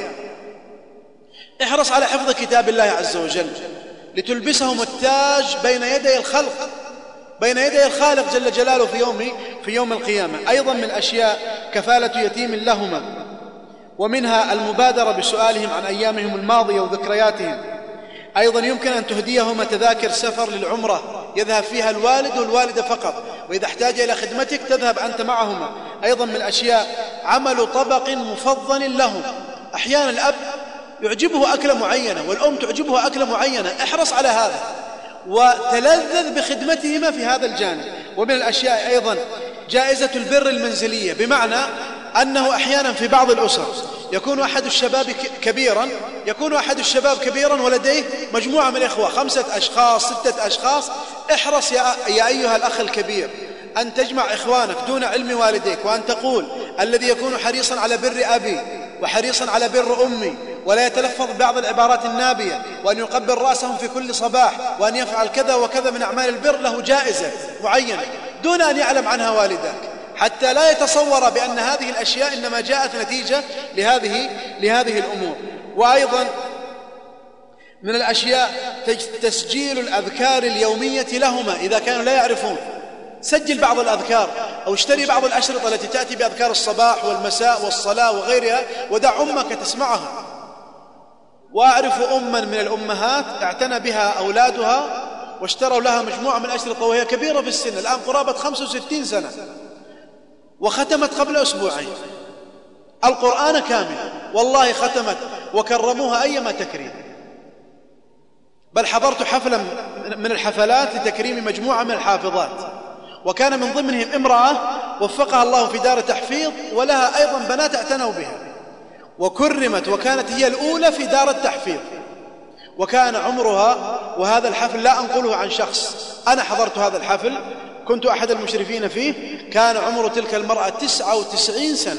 [SPEAKER 4] احرص على حفظ كتاب الله عز وجل لتلبسهم التاج بين يدي الخلق، بين يدي الخالق جل جلاله في يوم القيامة. أيضا من الأشياء كفالة يتيم لهما، ومنها المبادرة بسؤالهم عن أيامهم الماضية وذكرياتهم. أيضا يمكن أن تهديهما تذاكر سفر للعمرة يذهب فيها الوالد والوالدة فقط، وإذا احتاج إلى خدمتك تذهب أنت معهما. أيضا من الأشياء عمل طبق مفضل لهم. أحيانا الأب يعجبه أكلة معينة والأم تعجبها أكلة معينة، احرص على هذا وتلذذ بخدمتهما في هذا الجانب. ومن الأشياء أيضا جائزة البر المنزلية، بمعنى أنه أحيانا في بعض الأسر يكون أحد الشباب كبيرا ولديه مجموعة من الإخوة، 5 أشخاص 6 أشخاص. احرص يا أيها الأخ الكبير أن تجمع إخوانك دون علم والديك، وأن تقول الذي يكون حريصا على بر أبي وحريصا على بر أمي، ولا يتلفظ بعض العبارات النابية، وأن يقبل رأسهم في كل صباح، وأن يفعل كذا وكذا من أعمال البر، له جائزة معينة دون أن يعلم عنها والدك، حتى لا يتصور بأن هذه الأشياء إنما جاءت نتيجة لهذه الأمور. وأيضا من الأشياء تسجيل الأذكار اليومية لهما إذا كانوا لا يعرفون. سجل بعض الأذكار أو اشتري بعض الأشرطة التي تأتي بأذكار الصباح والمساء والصلاة وغيرها، ودع أمك تسمعها. وأعرف أما من الأمهات اعتنى بها أولادها واشتروا لها مجموعة من الأشرطة وهي كبيرة في السن، الآن قرابة 65 سنة، وختمت قبل أسبوعين القرآن كامل، والله ختمت وكرموها أيما تكريم. بل حضرت حفلا من الحفلات لتكريم مجموعة من الحافظات، وكان من ضمنهم امرأة وفقها الله في دار تحفيظ، ولها أيضا بنات اعتنوا بها وكرمت، وكانت هي الأولى في دار التحفيظ، وكان عمرها، وهذا الحفل لا أنقله عن شخص، أنا حضرت هذا الحفل كنت أحد المشرفين فيه، كان عمر تلك المرأة 99 سنة.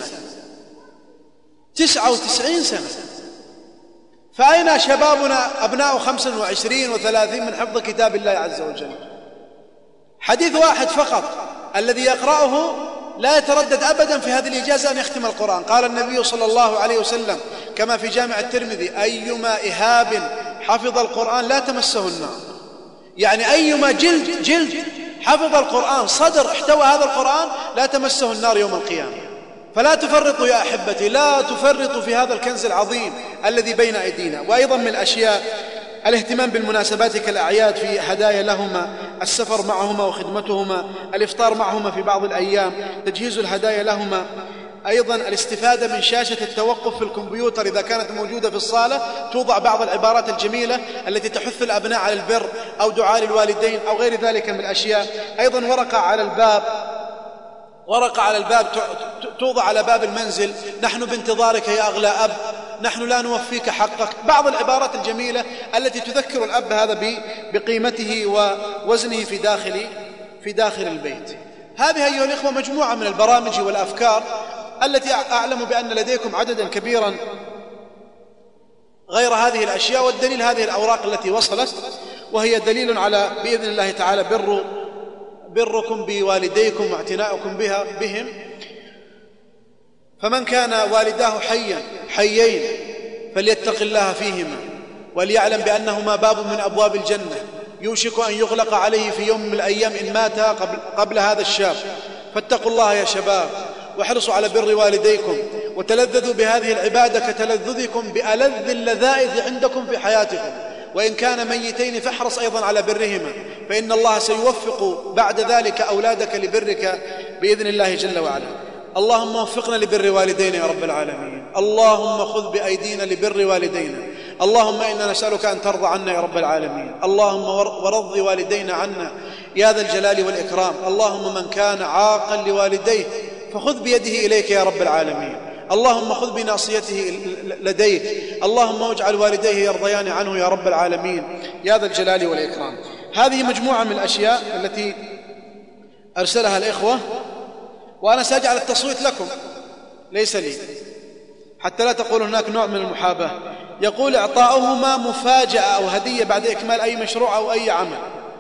[SPEAKER 4] 99 سنة. فأين شبابنا أبناء 25 و30 من حفظ كتاب الله عز وجل؟ حديث واحد فقط الذي يقرأه لا يتردد أبدا في هذه الإجازة أن يختم القرآن. قال النبي صلى الله عليه وسلم كما في جامع الترمذي: أيما إهاب حفظ القرآن لا تمسه النار. يعني أيما جلد حفظ القرآن، صدر احتوى هذا القرآن، لا تمسه النار يوم القيامة. فلا تفرطوا يا أحبتي، لا تفرطوا في هذا الكنز العظيم الذي بين أيدينا. وأيضا من الأشياء الاهتمام بالمناسبات كالأعياد في هدايا لهما، السفر معهما وخدمتهما، الإفطار معهما في بعض الأيام، تجهيز الهدايا لهما. أيضا الاستفادة من شاشة التوقف في الكمبيوتر إذا كانت موجودة في الصالة، توضع بعض العبارات الجميلة التي تحث الأبناء على البر أو دعاء الوالدين أو غير ذلك من الأشياء. أيضا ورقة على الباب توضع على باب المنزل: نحن بانتظارك يا أغلى أب، نحن لا نوفيك حقك. بعض العبارات الجميلة التي تذكر الأب هذا بقيمته ووزنه في داخل البيت. هذه أيها الإخوة مجموعة من البرامج والأفكار التي أعلم بأن لديكم عددا كبيرا غير هذه الأشياء، والدليل هذه الأوراق التي وصلت، وهي دليل على بإذن الله تعالى بركم بوالديكم واعتناؤكم بهم. فمن كان والداه حيين فليتق الله فيهما، وليعلم بأنهما باب من أبواب الجنة يوشك أن يغلق عليه في يوم من الأيام إن مات قبل هذا الشاب. فاتقوا الله يا شباب، واحرصوا على بر والديكم، وتلذذوا بهذه العبادة كتلذذكم بألذ اللذائذ عندكم في حياتكم. وإن كان ميتين فاحرص أيضا على برهما، فإن الله سيوفق بعد ذلك أولادك لبرك بإذن الله جل وعلا. اللهم وفقنا لبر والدينا يا رب العالمين. اللهم خذ بأيدينا لبر والدينا. اللهم إنا نسألك أن ترضى عنا يا رب العالمين. اللهم ورض والدينا عنا يا ذا الجلال والإكرام. اللهم من كان عاقا لوالديه فخذ بيده إليك يا رب العالمين. اللهم خذ بناصيته لديك. اللهم واجعل والديه يرضيان عنه يا رب العالمين يا ذا الجلال والإكرام. هذه مجموعة من الأشياء التي أرسلها الإخوة، وأنا سأجعل التصويت لكم ليس لي، حتى لا تقول هناك نوع من المحاباة. يقول: إعطاؤهما مفاجأة أو هدية بعد إكمال أي مشروع أو أي عمل.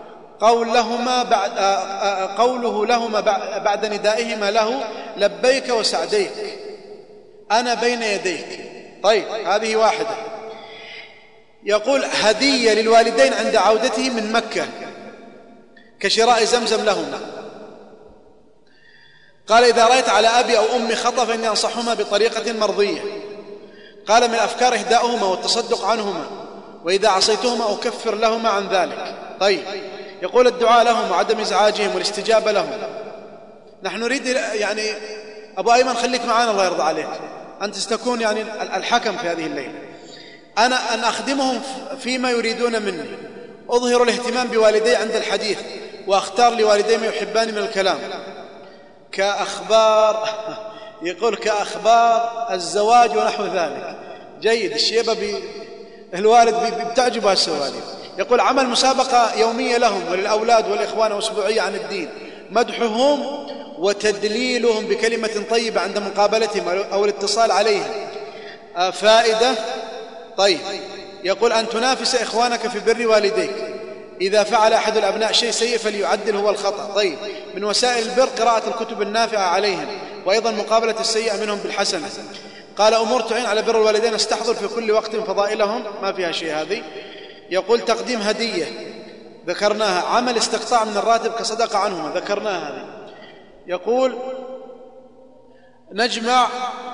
[SPEAKER 4] قوله لهما بعد ندائهما له: لبيك وسعديك، أنا بين يديك. طيب، هذه واحدة. يقول: هدية للوالدين عند عودته من مكة كشراء زمزم لهما. قال: إذا رأيت على أبي أو أمي خطأ فإني أنصحهما بطريقة مرضية. قال: من الأفكار إهداؤهما والتصدق عنهما، وإذا عصيتهما أكفر لهما عن ذلك. طيب. يقول: الدعاء لهم وعدم إزعاجهم والاستجابة لهم. نحن نريد يعني أبو أيمن خليك معنا الله يرضى عليك، أنت ستكون يعني الحكم في هذه الليلة. أنا أن أخدمهم فيما يريدون مني، أظهر الاهتمام بوالدي عند الحديث، وأختار لوالدي ما يحبان من الكلام كأخبار يقول كأخبار الزواج ونحو ذلك. جيد، الشيبة الوالد بتعجبها السوالف. يقول: عمل مسابقة يومية لهم وللأولاد والإخوان أسبوعية عن الدين، مدحهم وتدليلهم بكلمة طيبة عند مقابلتهم أو الاتصال عليهم. فائدة. طيب. يقول: أن تنافس إخوانك في بر والديك، إذا فعل أحد الأبناء شيء سيء فليعدل هو الخطأ. طيب. من وسائل البر قراءة الكتب النافعة عليهم، وأيضا مقابلة السيئة منهم بالحسنة. قال: أمور تعين على بر الوالدين استحضر في كل وقت فضائلهم، ما فيها شيء هذه. يقول: تقديم هدية ذكرناها، عمل استقطاع من الراتب كصدقة عنهما ذكرناها هذه. يقول: نجمع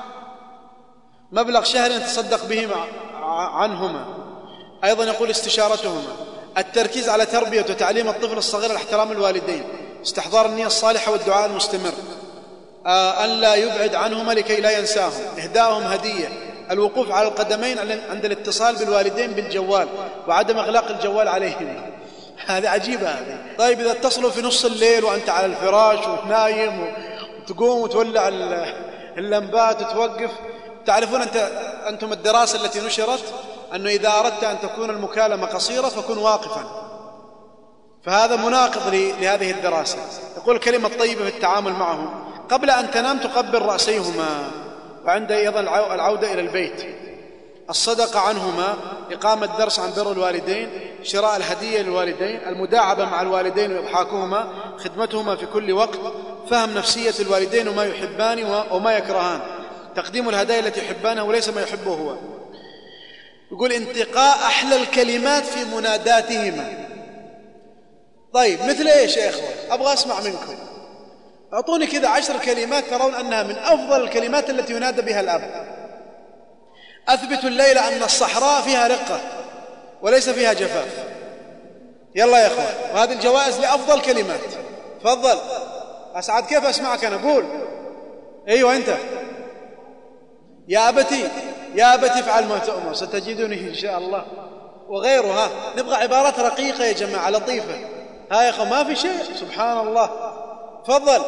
[SPEAKER 4] مبلغ شهري نتصدق به عنهما. أيضا يقول: استشارتهما، التركيز على تربية وتعليم الطفل الصغير احترام الوالدين، استحضار النية الصالحة والدعاء المستمر، أن لا يبعد عنهما لكي لا ينساهم، إهداؤهم هدية، الوقوف على القدمين عند الاتصال بالوالدين بالجوال وعدم إغلاق الجوال عليهم. هذه عجيبة هذه. طيب، إذا اتصلوا في نص الليل وأنت على الفراش وتنايم وتقوم وتولع اللمبات وتوقف. تعرفون أنتم الدراسة التي نشرت أنه إذا أردت أن تكون المكالمة قصيرة فكن واقفا، فهذا مناقض لهذه الدراسة. يقول: كلمة طيبة في التعامل معهم، قبل أن تنام تقبل رأسيهما، وعند أيضا العودة إلى البيت، الصدقة عنهما، إقامة درس عن بر الوالدين، شراء الهدية للوالدين، المداعبة مع الوالدين وإضحاكهما، خدمتهما في كل وقت، فهم نفسية الوالدين وما يحبان وما يكرهان، تقديم الهدايا التي يحبانها وليس ما يحبه هو. يقول انتقاء أحلى الكلمات في مناداتهما. طيب مثل إيش يا إخوة؟ أبغى أسمع منكم، أعطوني كذا 10 كلمات ترون أنها من أفضل الكلمات التي ينادى بها الأب. أثبتوا الليلة أن الصحراء فيها رقة وليس فيها جفاف. يلا يا إخوة، وهذه الجوائز لأفضل كلمات. تفضل أسعد، كيف أسمعك أنا؟ قول. أيوة أنت. يا أبتي، يا أبتي افعل ما تؤمر ستجدني إن شاء الله، وغيرها. نبغى عبارات رقيقة يا جماعة، لطيفة. ها يا أخوة ما في شيء، سبحان الله. تفضل.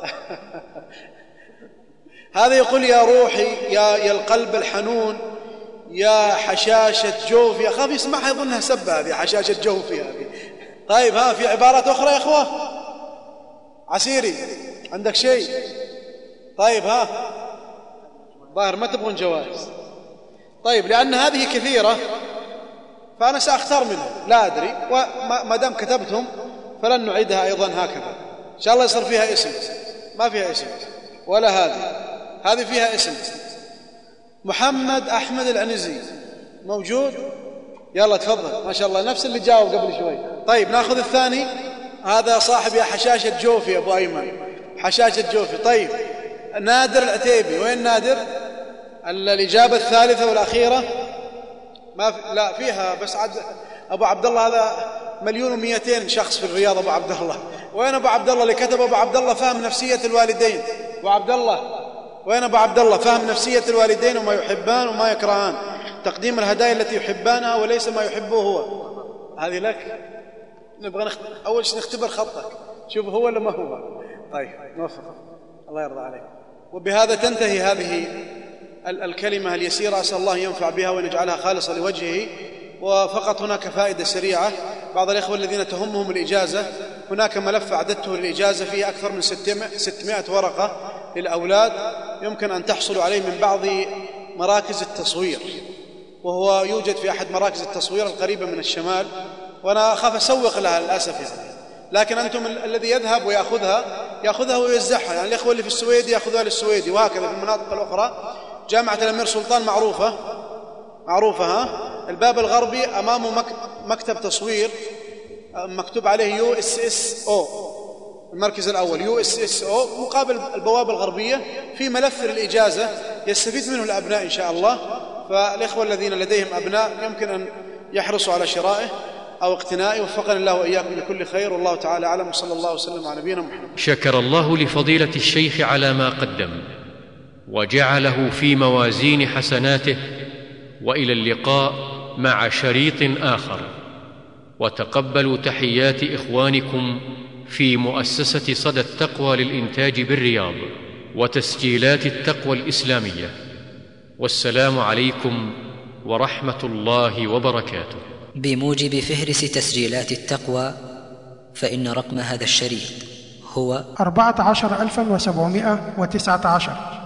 [SPEAKER 4] هذا يقول يا روحي، يا القلب الحنون، يا حشاشة جوفي. أخاف يسمعها يظنها سبة هذه، حشاشة جوفي هذه. طيب ها في عبارات أخرى يا أخوة؟ عسيري عندك شيء؟ طيب ها ظاهر ما تبغون جوائز. طيب لأن هذه كثيرة فأنا سأختار منها، لا أدري، وما دام كتبتهم فلن نعيدها أيضا هكذا إن شاء الله. يصير فيها اسم، ما فيها اسم ولا هذه فيها اسم. محمد أحمد العنزي موجود؟ يلا تفضل، ما شاء الله نفس اللي جاوب قبل شوي. طيب ناخذ الثاني. هذا صاحب يا حشاشة جوفي، أبو أيمن حشاشة جوفي. طيب نادر العتيبي، وين نادر؟ الإجابة الثالثة والأخيرة ما في، لا فيها بس أبو عبد الله. هذا 1,200,000 شخص في الرياض أبو عبد الله. وين أبو عبد الله اللي كتب أبو عبد الله فهم نفسية الوالدين؟ أبو عبد الله وين؟ أبو عبد الله فهم نفسية الوالدين وما يحبان وما يكرهان، تقديم الهدايا التي يحبانها وليس ما يحبه هو. هذه لك. نبغى أول شيء نختبر خطك، شوف هو ولا ما هو. طيب نوفق، الله يرضى عليك. وبهذا تنتهي هذه الكلمة اليسيرة، أسأل الله ينفع بها ويجعلها خالصة لوجهه. وفقط هناك فائدة سريعة. بعض الإخوة الذين تهمهم الإجازة، هناك ملف أعددته للإجازة فيه أكثر من 600 ورقة للأولاد، يمكن أن تحصلوا عليه من بعض مراكز التصوير، وهو يوجد في أحد مراكز التصوير القريبة من الشمال، وأنا أخاف أسوق لها للأسف يعني. لكن أنتم الذي يذهب ويأخذها ويوزعها، يعني الإخوة اللي في السويد يأخذها للسويدي، وهكذا في المناطق الأخرى. جامعة الأمير سلطان معروفة ها؟ الباب الغربي أمامه مكتب تصوير مكتوب عليه USSO، المركز الأول USSO، مقابل البوابة الغربية، في ملف للإجازة يستفيد منه الأبناء إن شاء الله. فالإخوة الذين لديهم أبناء يمكن أن يحرصوا على شرائه أو اقتنائه. وفقنا الله وإياكم لكل خير، والله تعالى أعلم، وصلى الله وسلم على نبينا محمد.
[SPEAKER 1] شكر الله لفضيلة الشيخ على ما قدم وجعله في موازين حسناته، وإلى اللقاء مع شريط آخر. وتقبلوا تحيات إخوانكم في مؤسسة صدى التقوى للإنتاج بالرياض وتسجيلات التقوى الإسلامية. والسلام عليكم ورحمة الله وبركاته.
[SPEAKER 7] بموجب فهرس تسجيلات التقوى، فإن رقم هذا الشريط هو 14,719.